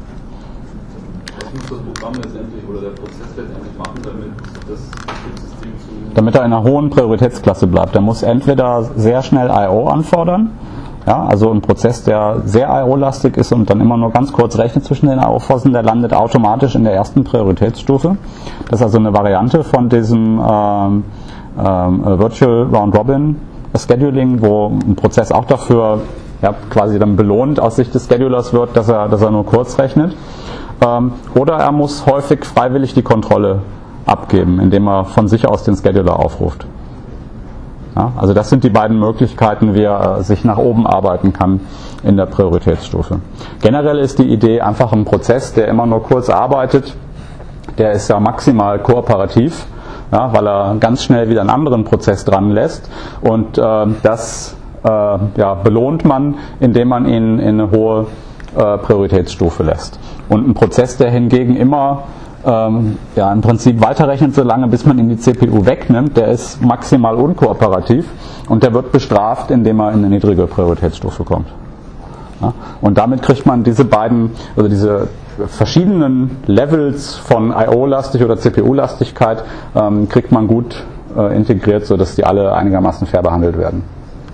was muss das Programm letztendlich oder der Prozess letztendlich machen, damit das Betriebssystem damit er in einer hohen Prioritätsklasse bleibt. Er muss entweder sehr schnell I.O. anfordern, ja, also ein Prozess, der sehr I.O.-lastig ist und dann immer nur ganz kurz rechnet zwischen den I.O.-Phasen, der landet automatisch in der ersten Prioritätsstufe. Das ist also eine Variante von diesem Virtual Round Robin Scheduling, wo ein Prozess auch dafür quasi dann belohnt aus Sicht des Schedulers wird, dass er nur kurz rechnet. Oder er muss häufig freiwillig die Kontrolle abgeben, indem er von sich aus den Scheduler aufruft. Ja, also das sind die beiden Möglichkeiten, wie er sich nach oben arbeiten kann in der Prioritätsstufe. Generell ist die Idee einfach ein Prozess, der immer nur kurz arbeitet, der ist ja maximal kooperativ, ja, weil er ganz schnell wieder einen anderen Prozess dran lässt und das belohnt man, indem man ihn in eine hohe Prioritätsstufe lässt. Und ein Prozess, der hingegen immer im Prinzip weiterrechnet, solange bis man ihm die CPU wegnimmt, der ist maximal unkooperativ und der wird bestraft, indem er in eine niedrige Prioritätsstufe kommt. Ja? Und damit kriegt man diese verschiedenen Levels von IO-lastig oder CPU-Lastigkeit kriegt man gut integriert, sodass die alle einigermaßen fair behandelt werden.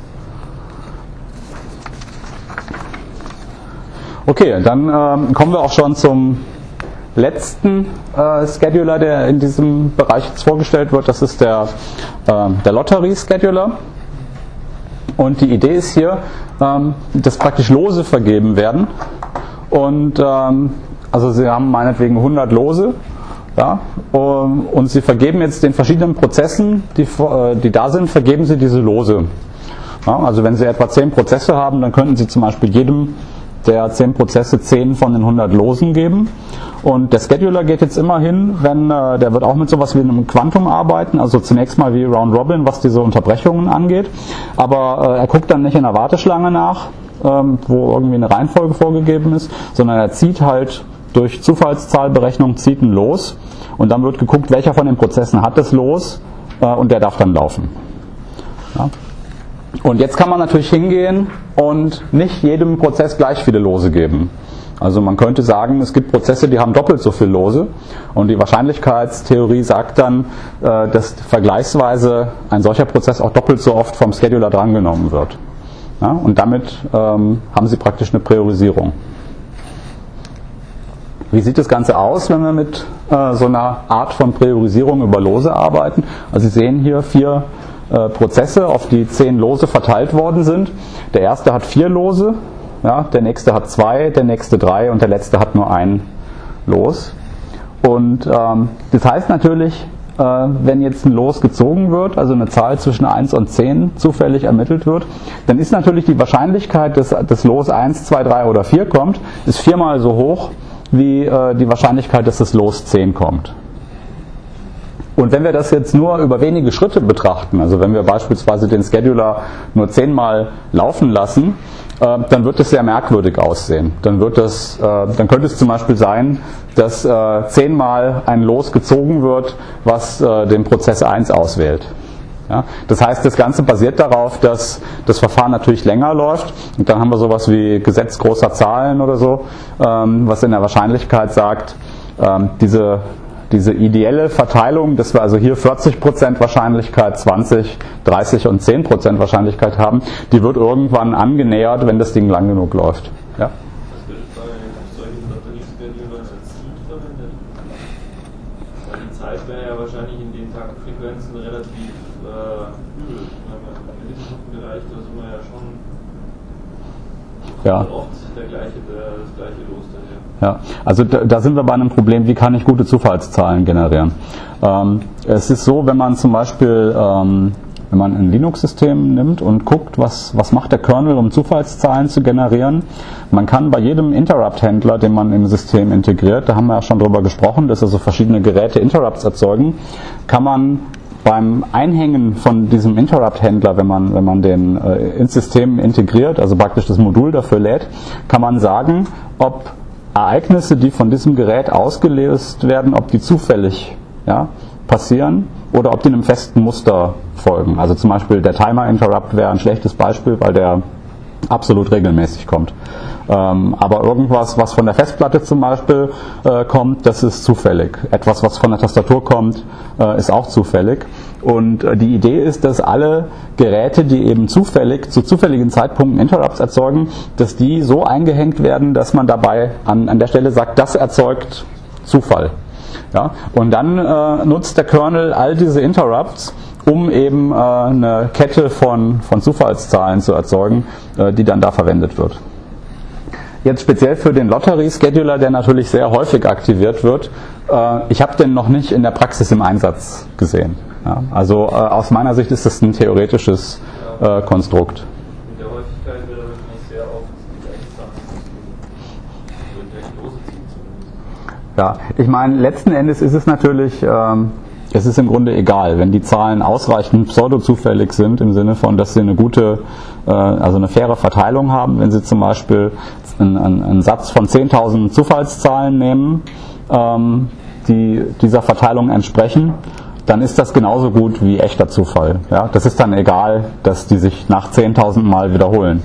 Okay, dann kommen wir auch schon zum letzten Scheduler, der in diesem Bereich jetzt vorgestellt wird. Das ist der Lottery Scheduler. Und die Idee ist hier, dass praktisch Lose vergeben werden. Und also Sie haben meinetwegen 100 Lose. Ja, und Sie vergeben jetzt den verschiedenen Prozessen, die da sind, vergeben Sie diese Lose. Ja, also wenn Sie etwa 10 Prozesse haben, dann könnten Sie zum Beispiel jedem der 10 Prozesse 10 von den 100 Losen geben. Und der Scheduler geht jetzt immer hin, der wird auch mit sowas wie einem Quantum arbeiten, also zunächst mal wie Round Robin, was diese Unterbrechungen angeht. Aber er guckt dann nicht in der Warteschlange nach, wo irgendwie eine Reihenfolge vorgegeben ist, sondern er zieht halt durch Zufallszahlberechnung zieht ein Los und dann wird geguckt, welcher von den Prozessen hat das Los und der darf dann laufen. Ja. Und jetzt kann man natürlich hingehen und nicht jedem Prozess gleich viele Lose geben. Also man könnte sagen, es gibt Prozesse, die haben doppelt so viele Lose und die Wahrscheinlichkeitstheorie sagt dann, dass vergleichsweise ein solcher Prozess auch doppelt so oft vom Scheduler drangenommen wird. Ja, und damit haben Sie praktisch eine Priorisierung. Wie sieht das Ganze aus, wenn wir mit so einer Art von Priorisierung über Lose arbeiten? Also Sie sehen hier 4 Prozesse, auf die 10 Lose verteilt worden sind. Der erste hat 4 Lose, ja, der nächste hat 2, der nächste 3 und der letzte hat nur 1 Los. Und das heißt natürlich, wenn jetzt ein Los gezogen wird, also eine Zahl zwischen 1 und 10 zufällig ermittelt wird, dann ist natürlich die Wahrscheinlichkeit, dass das Los 1, 2, 3 oder 4 kommt, ist 4-mal so hoch wie die Wahrscheinlichkeit, dass das Los 10 kommt. Und wenn wir das jetzt nur über wenige Schritte betrachten, also wenn wir beispielsweise den Scheduler nur 10-mal laufen lassen, dann wird es sehr merkwürdig aussehen. Dann könnte es zum Beispiel sein, dass 10-mal ein Los gezogen wird, was den Prozess 1 auswählt. Ja, das heißt, das Ganze basiert darauf, dass das Verfahren natürlich länger läuft und dann haben wir sowas wie Gesetz großer Zahlen oder so, was in der Wahrscheinlichkeit sagt, diese ideelle Verteilung, dass wir also hier 40% Wahrscheinlichkeit, 20, 30 und 10% Wahrscheinlichkeit haben, die wird irgendwann angenähert, wenn das Ding lang genug läuft. Ja? Das wird bei solchen Lotterie-Schedulern als Seed verwendet. Weil die Zeit wäre ja wahrscheinlich in den Taktfrequenzen relativ übel. Im Mittelgruppenbereich, da sind wir ja schon oft das gleiche Los daher. Ja, also da sind wir bei einem Problem, wie kann ich gute Zufallszahlen generieren. Es ist so, wenn man zum Beispiel wenn man ein Linux-System nimmt und guckt, was macht der Kernel, um Zufallszahlen zu generieren. Man kann bei jedem Interrupt-Händler, den man im System integriert, da haben wir ja schon drüber gesprochen, dass also verschiedene Geräte Interrupts erzeugen, kann man beim Einhängen von diesem Interrupt-Händler, wenn man den ins System integriert, also praktisch das Modul dafür lädt, kann man sagen, ob Ereignisse, die von diesem Gerät ausgelöst werden, ob die zufällig passieren oder ob die einem festen Muster folgen. Also zum Beispiel der Timer-Interrupt wäre ein schlechtes Beispiel, weil der absolut regelmäßig kommt. Aber irgendwas, was von der Festplatte zum Beispiel kommt, das ist zufällig. Etwas, was von der Tastatur kommt, ist auch zufällig. Und die Idee ist, dass alle Geräte, die eben zu zufälligen Zeitpunkten Interrupts erzeugen, dass die so eingehängt werden, dass man dabei an der Stelle sagt, das erzeugt Zufall. Ja? Und dann nutzt der Kernel all diese Interrupts, um eben eine Kette von Zufallszahlen zu erzeugen, die dann da verwendet wird. Jetzt speziell für den Lottery-Scheduler, der natürlich sehr häufig aktiviert wird, ich habe den noch nicht in der Praxis im Einsatz gesehen. Ja, also aus meiner Sicht ist das ein theoretisches Konstrukt. Mit der Häufigkeit wird er wahrscheinlich sehr oft die gleichen Sachen. Ja, ich meine, letzten Endes ist es natürlich, es ist im Grunde egal, wenn die Zahlen ausreichend pseudozufällig sind, im Sinne von, dass sie eine gute, also eine faire Verteilung haben, wenn sie zum Beispiel einen Satz von 10.000 Zufallszahlen nehmen, die dieser Verteilung entsprechen, dann ist das genauso gut wie echter Zufall. Ja? Das ist dann egal, dass die sich nach 10.000 Mal wiederholen.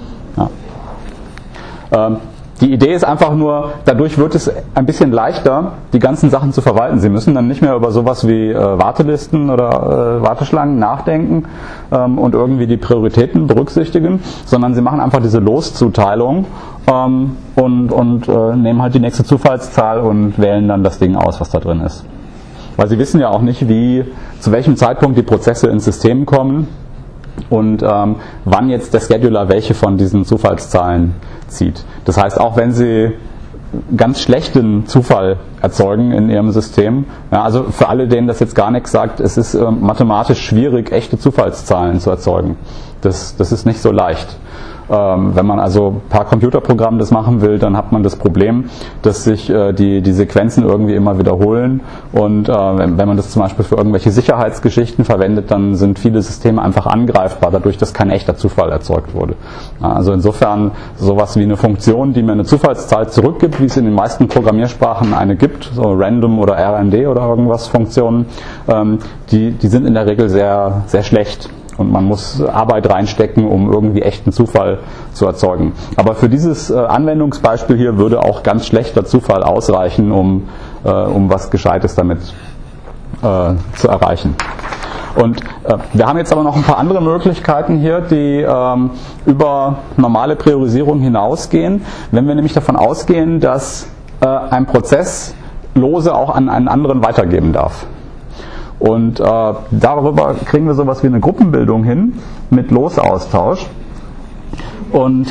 Ja. Die Idee ist einfach nur, dadurch wird es ein bisschen leichter, die ganzen Sachen zu verwalten. Sie müssen dann nicht mehr über sowas wie Wartelisten oder Warteschlangen nachdenken und irgendwie die Prioritäten berücksichtigen, sondern Sie machen einfach diese Loszuteilung und nehmen halt die nächste Zufallszahl und wählen dann das Ding aus, was da drin ist. Weil Sie wissen ja auch nicht, zu welchem Zeitpunkt die Prozesse ins System kommen und wann jetzt der Scheduler welche von diesen Zufallszahlen zieht. Das heißt, auch wenn Sie ganz schlechten Zufall erzeugen in Ihrem System, ja, also für alle, denen das jetzt gar nichts sagt, es ist mathematisch schwierig, echte Zufallszahlen zu erzeugen. Das ist nicht so leicht. Wenn man also per Computerprogramm das machen will, dann hat man das Problem, dass sich die Sequenzen irgendwie immer wiederholen und wenn man das zum Beispiel für irgendwelche Sicherheitsgeschichten verwendet, dann sind viele Systeme einfach angreifbar, dadurch, dass kein echter Zufall erzeugt wurde. Also insofern sowas wie eine Funktion, die mir eine Zufallszahl zurückgibt, wie es in den meisten Programmiersprachen eine gibt, so Random oder RND oder irgendwas Funktionen, die sind in der Regel sehr, sehr schlecht. Und man muss Arbeit reinstecken, um irgendwie echten Zufall zu erzeugen. Aber für dieses Anwendungsbeispiel hier würde auch ganz schlechter Zufall ausreichen, um was Gescheites damit zu erreichen. Und wir haben jetzt aber noch ein paar andere Möglichkeiten hier, die über normale Priorisierung hinausgehen. Wenn wir nämlich davon ausgehen, dass ein Prozess Lose auch an einen anderen weitergeben darf. Und darüber kriegen wir sowas wie eine Gruppenbildung hin mit Losaustausch. Und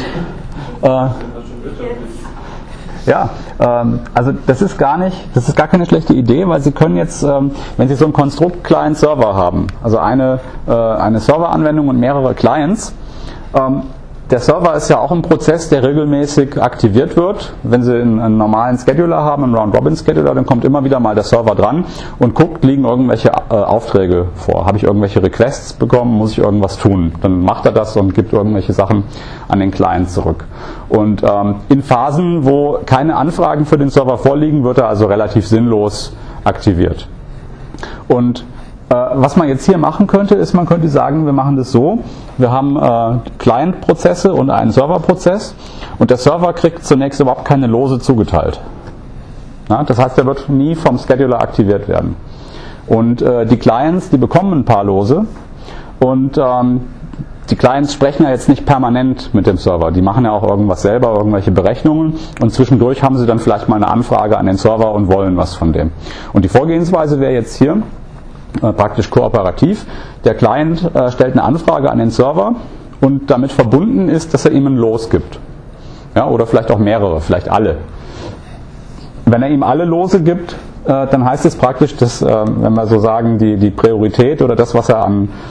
also das ist gar keine schlechte Idee, weil Sie können jetzt, wenn Sie so einen Konstrukt Client-Server haben, also eine Serveranwendung und mehrere Clients, der Server ist ja auch ein Prozess, der regelmäßig aktiviert wird. Wenn Sie einen normalen Scheduler haben, einen Round-Robin-Scheduler, dann kommt immer wieder mal der Server dran und guckt, liegen irgendwelche Aufträge vor. Habe ich irgendwelche Requests bekommen, muss ich irgendwas tun? Dann macht er das und gibt irgendwelche Sachen an den Client zurück. Und in Phasen, wo keine Anfragen für den Server vorliegen, wird er also relativ sinnlos aktiviert. Und was man jetzt hier machen könnte, ist, man könnte sagen, wir machen das so, wir haben Client-Prozesse und einen Server-Prozess und der Server kriegt zunächst überhaupt keine Lose zugeteilt. Ja, das heißt, der wird nie vom Scheduler aktiviert werden. Und die Clients, die bekommen ein paar Lose und die Clients sprechen ja jetzt nicht permanent mit dem Server, die machen ja auch irgendwas selber, irgendwelche Berechnungen und zwischendurch haben sie dann vielleicht mal eine Anfrage an den Server und wollen was von dem. Und die Vorgehensweise wäre jetzt hier praktisch kooperativ. Der Client stellt eine Anfrage an den Server und damit verbunden ist, dass er ihm ein Los gibt. Ja, oder vielleicht auch mehrere, vielleicht alle. Wenn er ihm alle Lose gibt, dann heißt es praktisch, dass, wenn wir so sagen, die Priorität oder das, was er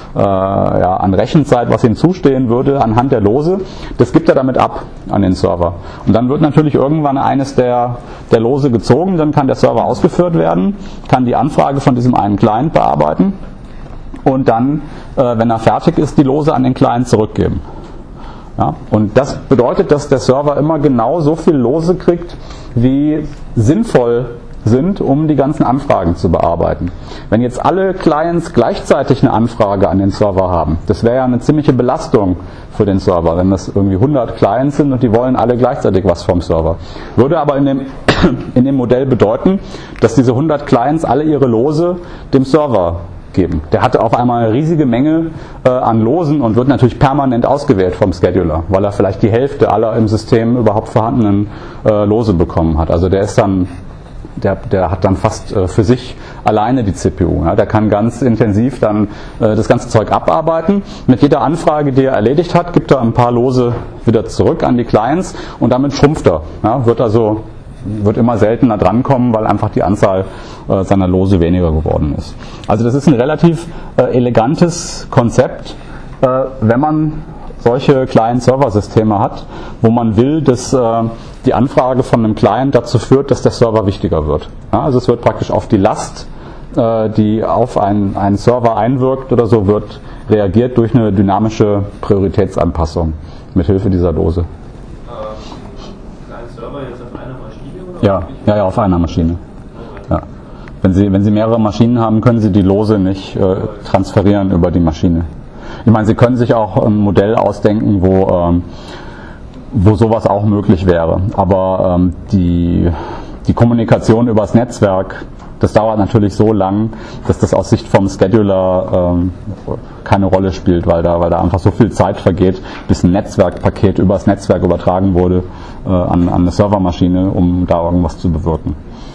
an Rechenzeit, was ihm zustehen würde, anhand der Lose, das gibt er damit ab an den Server. Und dann wird natürlich irgendwann eines der Lose gezogen, dann kann der Server ausgeführt werden, kann die Anfrage von diesem einen Client bearbeiten und dann, wenn er fertig ist, die Lose an den Client zurückgeben. Ja, und das bedeutet, dass der Server immer genau so viel Lose kriegt, wie sinnvoll sind, um die ganzen Anfragen zu bearbeiten. Wenn jetzt alle Clients gleichzeitig eine Anfrage an den Server haben, das wäre ja eine ziemliche Belastung für den Server, wenn das irgendwie 100 Clients sind und die wollen alle gleichzeitig was vom Server. Würde aber in dem Modell bedeuten, dass diese 100 Clients alle ihre Lose dem Server geben. Der hatte auf einmal eine riesige Menge an Losen und wird natürlich permanent ausgewählt vom Scheduler, weil er vielleicht die Hälfte aller im System überhaupt vorhandenen Lose bekommen hat. Also der hat dann fast für sich alleine die CPU. Ja, der kann ganz intensiv dann das ganze Zeug abarbeiten. Mit jeder Anfrage, die er erledigt hat, gibt er ein paar Lose wieder zurück an die Clients und damit schrumpft er. Ja, wird immer seltener drankommen, weil einfach die Anzahl seiner Lose weniger geworden ist. Also das ist ein relativ elegantes Konzept, wenn man solche Client-Server-Systeme hat, wo man will, dass die Anfrage von einem Client dazu führt, dass der Server wichtiger wird. Ja, also es wird praktisch auf die Last, die auf einen Server einwirkt oder so, wird reagiert durch eine dynamische Prioritätsanpassung mit Hilfe dieser Lose. Client-Server jetzt auf einer Maschine? Oder ja, auf einer Maschine. Ja. Wenn Sie mehrere Maschinen haben, können Sie die lose nicht transferieren über die Maschine. Ich meine, Sie können sich auch ein Modell ausdenken, wo sowas auch möglich wäre. Aber die Kommunikation übers Netzwerk, das dauert natürlich so lang, dass das aus Sicht vom Scheduler keine Rolle spielt, weil da einfach so viel Zeit vergeht, bis ein Netzwerkpaket übers Netzwerk übertragen wurde an eine Servermaschine, um da irgendwas zu bewirken.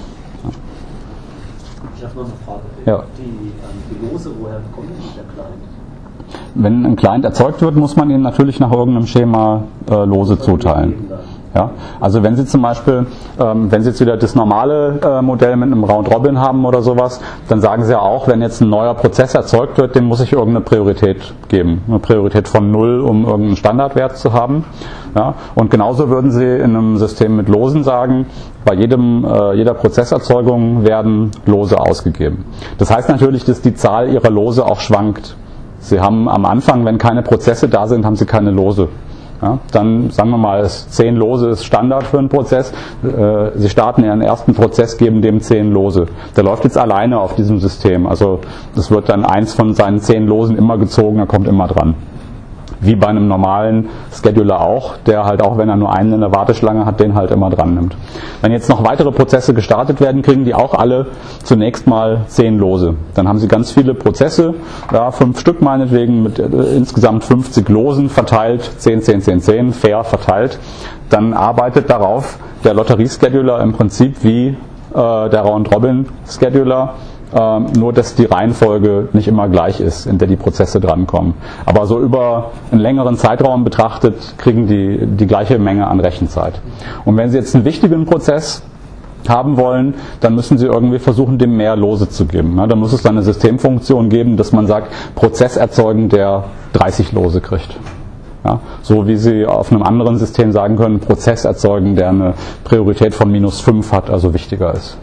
Ich habe noch eine Frage. Ja. Die Lose, woher bekommt denn der Client? Wenn ein Client erzeugt wird, muss man ihn natürlich nach irgendeinem Schema lose zuteilen. Ja, also wenn Sie zum Beispiel, wenn Sie jetzt wieder das normale Modell mit einem Round-Robin haben oder sowas, dann sagen Sie ja auch, wenn jetzt ein neuer Prozess erzeugt wird, dem muss ich irgendeine Priorität geben. Eine Priorität von 0, um irgendeinen Standardwert zu haben. Ja, und genauso würden Sie in einem System mit Losen sagen, bei jeder Prozesserzeugung werden Lose ausgegeben. Das heißt natürlich, dass die Zahl Ihrer Lose auch schwankt. Sie haben am Anfang, wenn keine Prozesse da sind, haben Sie keine Lose. Ja, dann sagen wir mal, 10 Lose ist Standard für einen Prozess. Sie starten Ihren ersten Prozess, geben dem 10 Lose. Der läuft jetzt alleine auf diesem System. Also das wird dann eins von seinen 10 Losen immer gezogen, er kommt immer dran. Wie bei einem normalen Scheduler auch, der halt auch, wenn er nur einen in der Warteschlange hat, den halt immer dran nimmt. Wenn jetzt noch weitere Prozesse gestartet werden, kriegen die auch alle zunächst mal 10 Lose. Dann haben sie ganz viele Prozesse, ja, 5 Stück meinetwegen, mit insgesamt 50 Losen verteilt, 10, 10, 10, 10, fair verteilt. Dann arbeitet darauf der Lotteriescheduler im Prinzip wie der Round-Robin-Scheduler, nur dass die Reihenfolge nicht immer gleich ist, in der die Prozesse drankommen. Aber so über einen längeren Zeitraum betrachtet, kriegen die gleiche Menge an Rechenzeit. Und wenn Sie jetzt einen wichtigen Prozess haben wollen, dann müssen Sie irgendwie versuchen, dem mehr Lose zu geben. Ja, dann muss es dann eine Systemfunktion geben, dass man sagt, Prozess erzeugen, der 30 Lose kriegt. Ja, so wie Sie auf einem anderen System sagen können, Prozess erzeugen, der eine Priorität von -5 hat, also wichtiger ist.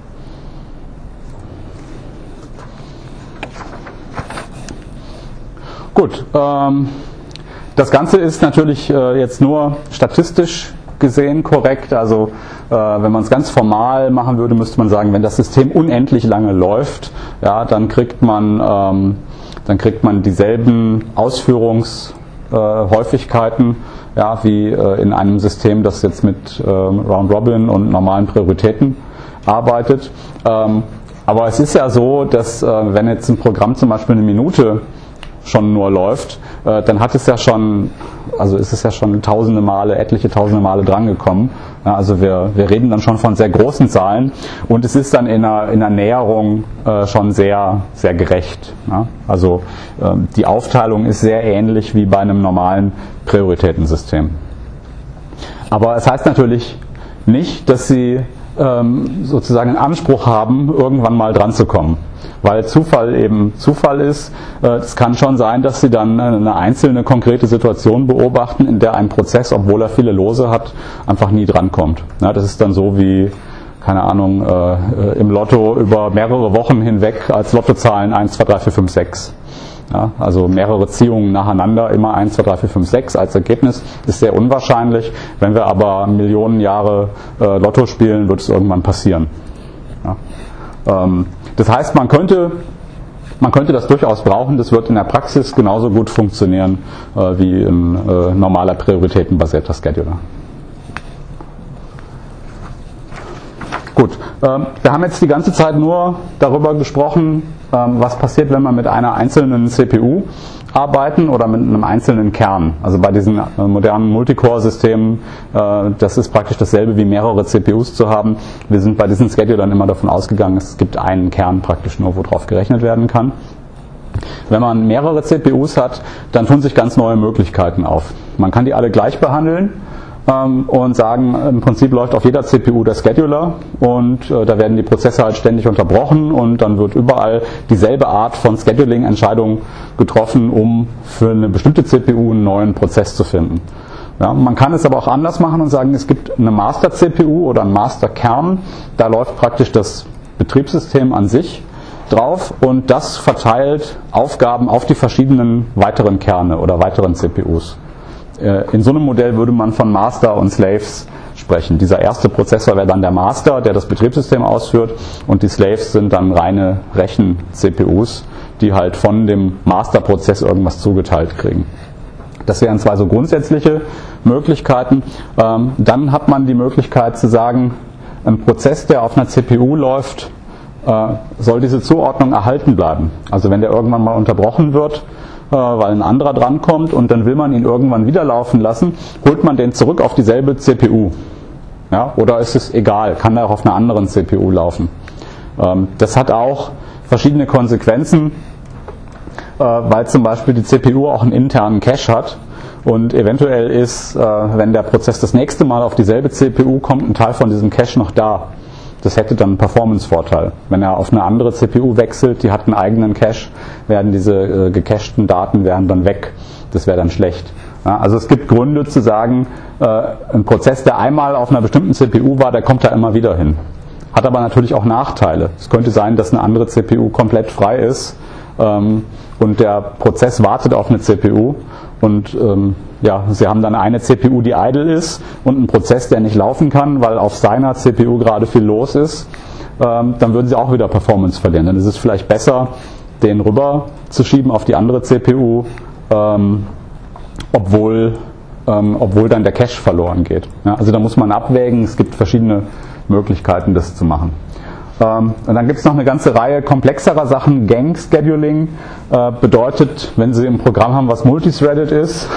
Gut, das Ganze ist natürlich jetzt nur statistisch gesehen korrekt. Also wenn man es ganz formal machen würde, müsste man sagen, wenn das System unendlich lange läuft, ja, dann kriegt man dieselben Ausführungshäufigkeiten, ja, wie in einem System, das jetzt mit Round-Robin und normalen Prioritäten arbeitet. Aber es ist ja so, dass wenn jetzt ein Programm zum Beispiel eine Minute schon nur läuft, dann hat es ja schon, also ist es ja schon etliche tausende Male drangekommen. Ja, also wir reden dann schon von sehr großen Zahlen und es ist dann in einer Näherung schon sehr, sehr gerecht. Ja? Also die Aufteilung ist sehr ähnlich wie bei einem normalen Prioritätensystem. Aber es heißt natürlich nicht, dass Sie sozusagen einen Anspruch haben, irgendwann mal dran zu kommen. Weil Zufall eben Zufall ist. Es kann schon sein, dass Sie dann eine einzelne konkrete Situation beobachten, in der ein Prozess, obwohl er viele Lose hat, einfach nie drankommt. Ja, das ist dann so wie, keine Ahnung, im Lotto über mehrere Wochen hinweg als Lottozahlen 1, 2, 3, 4, 5, 6. Ja, also mehrere Ziehungen nacheinander, immer 1, 2, 3, 4, 5, 6 als Ergebnis, ist sehr unwahrscheinlich. Wenn wir aber Millionen Jahre Lotto spielen, wird es irgendwann passieren. Ja. Das heißt, man könnte das durchaus brauchen, das wird in der Praxis genauso gut funktionieren wie ein normaler prioritätenbasierter Scheduler. Gut, wir haben jetzt die ganze Zeit nur darüber gesprochen, was passiert, wenn man mit einer einzelnen CPU arbeiten oder mit einem einzelnen Kern. Also bei diesen modernen Multicore-Systemen, das ist praktisch dasselbe wie mehrere CPUs zu haben. Wir sind bei diesen Schedulern immer davon ausgegangen, es gibt einen Kern praktisch nur, worauf gerechnet werden kann. Wenn man mehrere CPUs hat, dann tun sich ganz neue Möglichkeiten auf. Man kann die alle gleich behandeln und sagen, im Prinzip läuft auf jeder CPU der Scheduler und da werden die Prozesse halt ständig unterbrochen und dann wird überall dieselbe Art von Scheduling-Entscheidung getroffen, um für eine bestimmte CPU einen neuen Prozess zu finden. Ja, man kann es aber auch anders machen und sagen, es gibt eine Master-CPU oder einen Master-Kern, da läuft praktisch das Betriebssystem an sich drauf und das verteilt Aufgaben auf die verschiedenen weiteren Kerne oder weiteren CPUs. In so einem Modell würde man von Master und Slaves sprechen. Dieser erste Prozessor wäre dann der Master, der das Betriebssystem ausführt, und die Slaves sind dann reine Rechen-CPUs, die halt von dem Masterprozess irgendwas zugeteilt kriegen. Das wären zwei so grundsätzliche Möglichkeiten. Dann hat man die Möglichkeit zu sagen, ein Prozess, der auf einer CPU läuft, soll diese Zuordnung erhalten bleiben. Also wenn der irgendwann mal unterbrochen wird, weil ein anderer drankommt und dann will man ihn irgendwann wieder laufen lassen, holt man den zurück auf dieselbe CPU. Ja, oder ist es egal, kann er auch auf einer anderen CPU laufen. Das hat auch verschiedene Konsequenzen, weil zum Beispiel die CPU auch einen internen Cache hat und eventuell ist, wenn der Prozess das nächste Mal auf dieselbe CPU kommt, ein Teil von diesem Cache noch da. Das hätte dann einen Performance-Vorteil. Wenn er auf eine andere CPU wechselt, die hat einen eigenen Cache, werden diese gecachten Daten dann weg. Das wäre dann schlecht. Ja, also es gibt Gründe zu sagen, ein Prozess, der einmal auf einer bestimmten CPU war, der kommt da immer wieder hin. Hat aber natürlich auch Nachteile. Es könnte sein, dass eine andere CPU komplett frei ist und der Prozess wartet auf eine CPU und Sie haben dann eine CPU, die idle ist und einen Prozess, der nicht laufen kann, weil auf seiner CPU gerade viel los ist, dann würden Sie auch wieder Performance verlieren. Dann ist es vielleicht besser, den rüber zu schieben auf die andere CPU, obwohl dann der Cache verloren geht. Ja, also da muss man abwägen, es gibt verschiedene Möglichkeiten, das zu machen. Und dann gibt es noch eine ganze Reihe komplexerer Sachen. Gang Scheduling bedeutet, wenn Sie ein Programm haben, was multithreaded ist,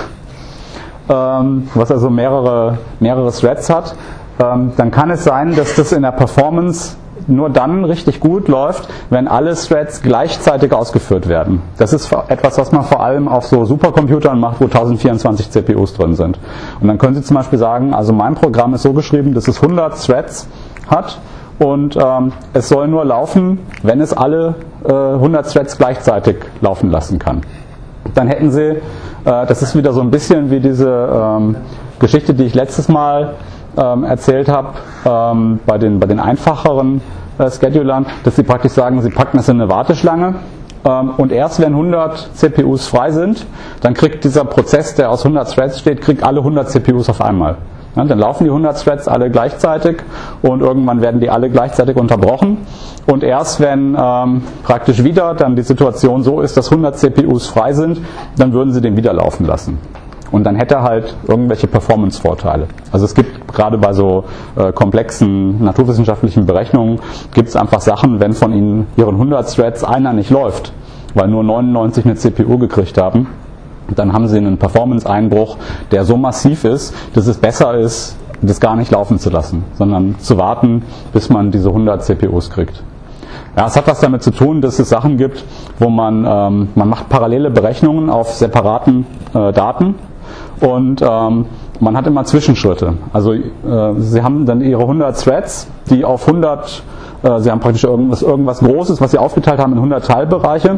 was also mehrere Threads hat, dann kann es sein, dass das in der Performance nur dann richtig gut läuft, wenn alle Threads gleichzeitig ausgeführt werden. Das ist etwas, was man vor allem auf so Supercomputern macht, wo 1024 CPUs drin sind. Und dann können Sie zum Beispiel sagen, also mein Programm ist so geschrieben, dass es 100 Threads hat und es soll nur laufen, wenn es alle 100 Threads gleichzeitig laufen lassen kann. Dann hätten Sie, das ist wieder so ein bisschen wie diese Geschichte, die ich letztes Mal erzählt habe, bei den einfacheren Schedulern, dass Sie praktisch sagen, Sie packen es in eine Warteschlange und erst wenn 100 CPUs frei sind, dann kriegt dieser Prozess, der aus 100 Threads steht, kriegt alle 100 CPUs auf einmal. Ja, dann laufen die 100 Threads alle gleichzeitig und irgendwann werden die alle gleichzeitig unterbrochen. Und erst wenn praktisch wieder dann die Situation so ist, dass 100 CPUs frei sind, dann würden Sie den wieder laufen lassen. Und dann hätte er halt irgendwelche Performance-Vorteile. Also es gibt gerade bei so komplexen naturwissenschaftlichen Berechnungen, gibt es einfach Sachen, wenn von Ihren 100 Threads einer nicht läuft, weil nur 99 eine CPU gekriegt haben, dann haben Sie einen Performance-Einbruch, der so massiv ist, dass es besser ist, das gar nicht laufen zu lassen, sondern zu warten, bis man diese 100 CPUs kriegt. Ja, es hat was damit zu tun, dass es Sachen gibt, wo man macht parallele Berechnungen auf separaten Daten und man hat immer Zwischenschritte. Also Sie haben dann Ihre 100 Threads, die auf 100, Sie haben praktisch irgendwas Großes, was Sie aufgeteilt haben in 100 Teilbereiche.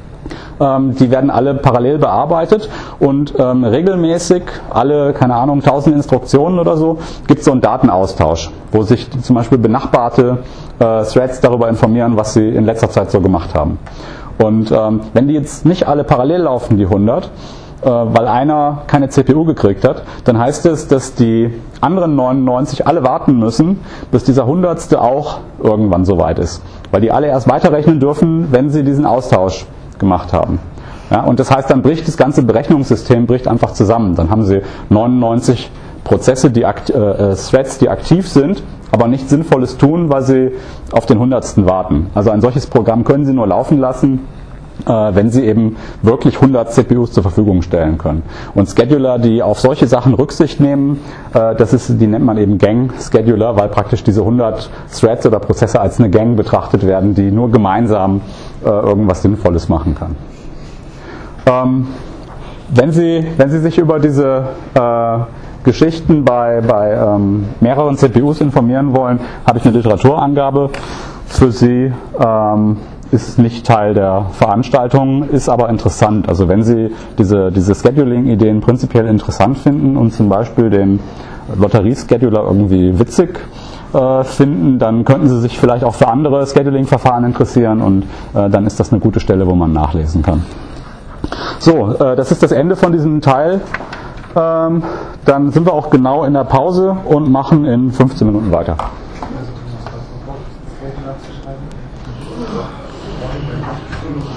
Die werden alle parallel bearbeitet und regelmäßig, alle, keine Ahnung, 1000 Instruktionen oder so, gibt es so einen Datenaustausch, wo sich zum Beispiel benachbarte Threads darüber informieren, was sie in letzter Zeit so gemacht haben. Und wenn die jetzt nicht alle parallel laufen, die 100, weil einer keine CPU gekriegt hat, dann heißt es, dass die anderen 99 alle warten müssen, bis dieser 100. auch irgendwann soweit ist. Weil die alle erst weiterrechnen dürfen, wenn sie diesen Austausch gemacht haben. Ja, und das heißt, dann bricht das ganze Berechnungssystem einfach zusammen. Dann haben Sie 99 Prozesse, Threads, die aktiv sind, aber nichts Sinnvolles tun, weil sie auf den 100. warten. Also ein solches Programm können Sie nur laufen lassen, wenn Sie eben wirklich 100 CPUs zur Verfügung stellen können. Und Scheduler, die auf solche Sachen Rücksicht nehmen, die nennt man eben Gang-Scheduler, weil praktisch diese 100 Threads oder Prozesse als eine Gang betrachtet werden, die nur gemeinsam irgendwas Sinnvolles machen kann. Wenn Sie sich über diese Geschichten bei mehreren CPUs informieren wollen, habe ich eine Literaturangabe für Sie. Ist nicht Teil der Veranstaltung, ist aber interessant. Also wenn Sie diese Scheduling-Ideen prinzipiell interessant finden und zum Beispiel den Lotteriescheduler irgendwie witzig finden, dann könnten Sie sich vielleicht auch für andere Scheduling-Verfahren interessieren und dann ist das eine gute Stelle, wo man nachlesen kann. So, das ist das Ende von diesem Teil. dann sind wir auch genau in der Pause und machen in 15 Minuten weiter.